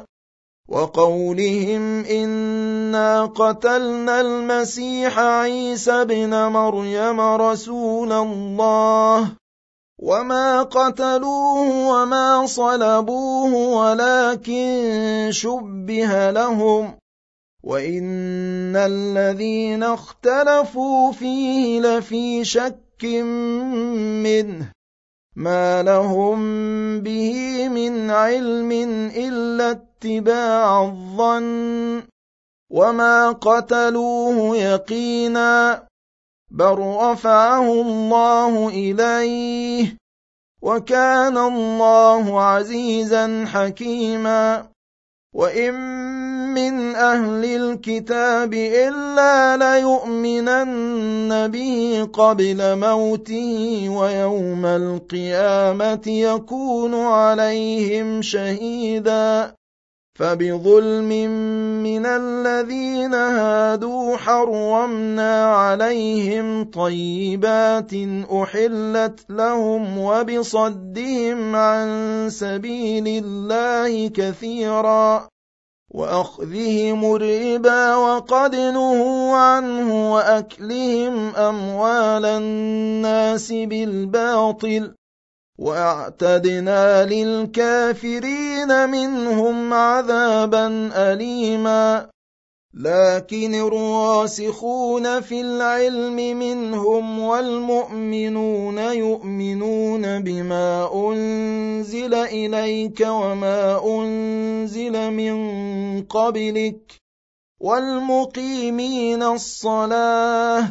وقولهم إنا قتلنا المسيح عيسى ابن مريم رسول الله وما قتلوه وما صلبوه ولكن شبه لهم وإن الذين اختلفوا فيه لفي شك منه ما لهم به من علم إلا اتباع الظن وما قتلوه يقينا بل رفعه الله إليه وكان الله عزيزا حكيما وإن من أهل الكتاب إلا ليؤمنن به قبل موته ويوم القيامة يكون عليهم شهيدا فبظلم من الذين هادوا حرمنا عليهم طيبات أحلت لهم وبصدهم عن سبيل الله كثيرا وأخذهم الربا وقد نهوا عنه وأكلهم أموال الناس بالباطل وأعتدنا للكافرين منهم عذابا أليما لكن الراسخون في العلم منهم والمؤمنون يؤمنون بما أنزل إليك وما أنزل من قبلك والمقيمين الصلاة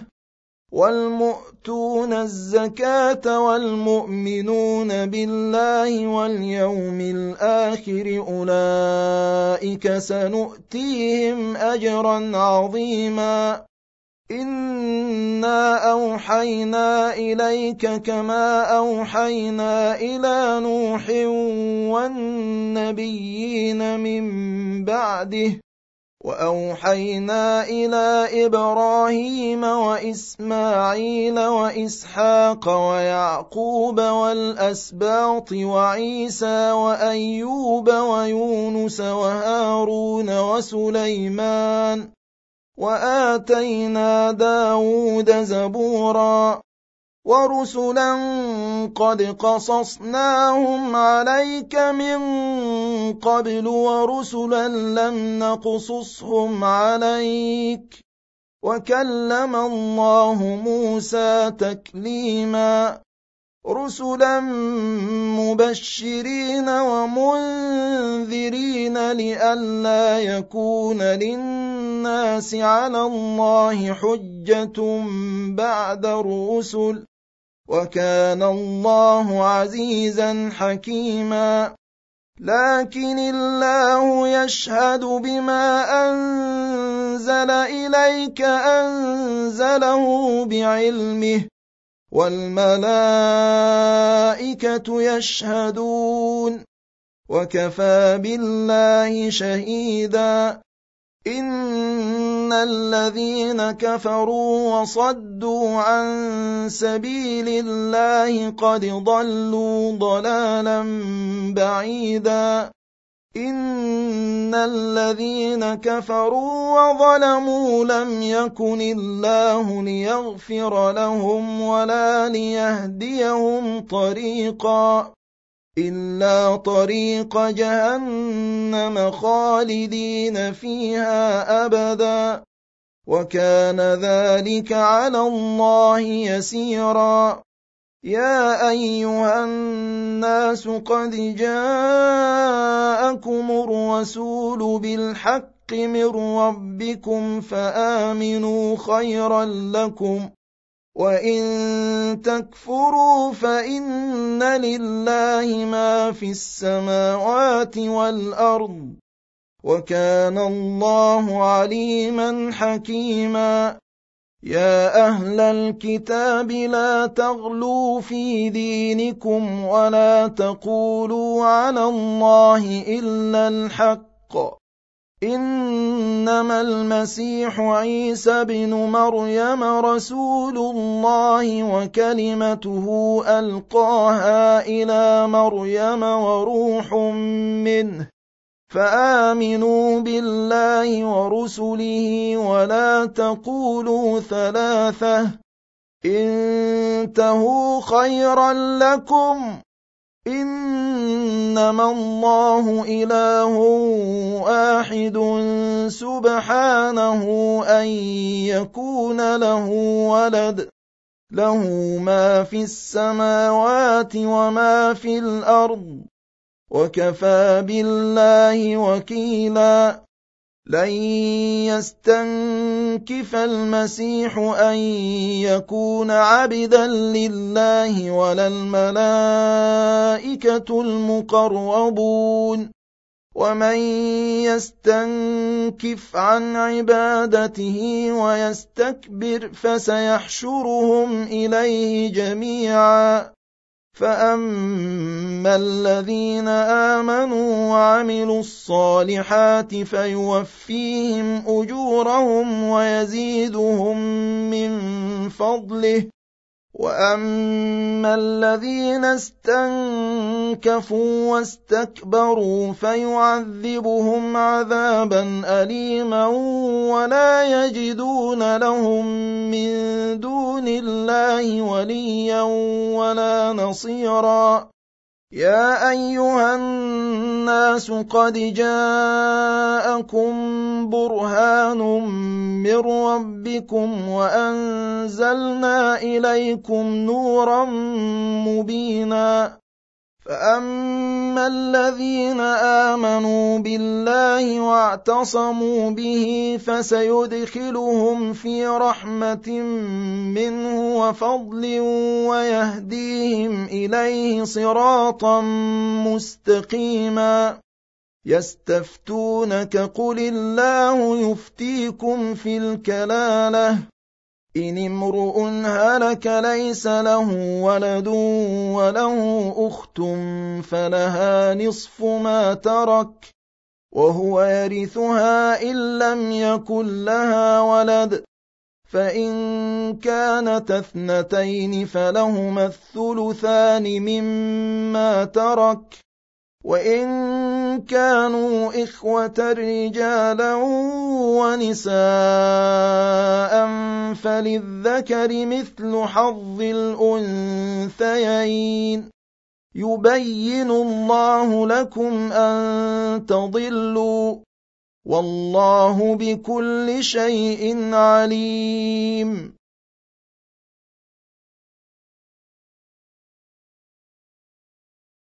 والمؤتون الزكاة والمؤمنون بالله واليوم الآخر أولئك سنؤتيهم أجرا عظيما إنا أوحينا إليك كما أوحينا إلى نوح والنبيين من بعده وأوحينا إلى إبراهيم وإسماعيل وإسحاق ويعقوب والأسباط وعيسى وأيوب ويونس وهارون وسليمان وآتينا داود زبورا ورسلا قد قصصناهم عليك من قبل ورسلا لم نقصصهم عليك وكلم الله موسى تكليما رسلا مبشرين ومنذرين لئلا يكون للناس على الله حجة بعد الرسل وكان الله عزيزا حكيما لكن الله يشهد بما أنزل إليك أنزله بعلمه والملائكة يشهدون وكفى بالله شهيدا إن الذين كفروا وصدوا عن سبيل الله قد ضلوا ضلالا بعيدا إن الذين كفروا وظلموا لم يكن الله ليغفر لهم ولا ليهديهم طريقا إلا طريق جهنم خالدين فيها أبدا وكان ذلك على الله يسيرا يا أيها الناس قد جاءكم الرسول بالحق من ربكم فآمنوا خيرا لكم وإن تكفروا فإن لله ما في السماوات والأرض وكان الله عليما حكيما يا أهل الكتاب لا تغلوا في دينكم ولا تقولوا على الله إلا الحق إنما المسيح عيسى بن مريم رسول الله وكلمته ألقاها إلى مريم وروح منه فآمنوا بالله ورسله ولا تقولوا ثلاثة انتهوا خيرا لكم إنما الله إله واحد سبحانه أن يكون له ولد له ما في السماوات وما في الأرض وكفى بالله وكيلا لن يستنكف المسيح أن يكون عبدا لله ولا الملائكة المقربون ومن يستنكف عن عبادته ويستكبر فسيحشرهم إليه جميعا فأما الذين آمنوا وعملوا الصالحات فيوفيهم أجورهم ويزيدهم من فضله وأما الذين استنكفوا واستكبروا فيعذبهم عذابا أليما ولا يجدون لهم من دون الله وليا ولا نصيرا يا أيها الناس قد جاءكم برهان من ربكم وأنزلنا إليكم نورا مبينا فأما الذين آمنوا بالله واعتصموا به فسيدخلهم في رحمة منه وفضل ويهديهم إليه صراطا مستقيما يستفتونك قل الله يفتيكم في الكلالة إن امرؤ هلك ليس له ولد وله أخت فلها نصف ما ترك وهو يرثها إن لم يكن لها ولد، فإن كانت اثنتين فلهما الثلثان مما ترك، وإن كانوا إخوة رجالا ونساء فللذكر مثل حظ الأنثيين، يبين الله لكم أن تضلوا، والله بكل شيء عليم.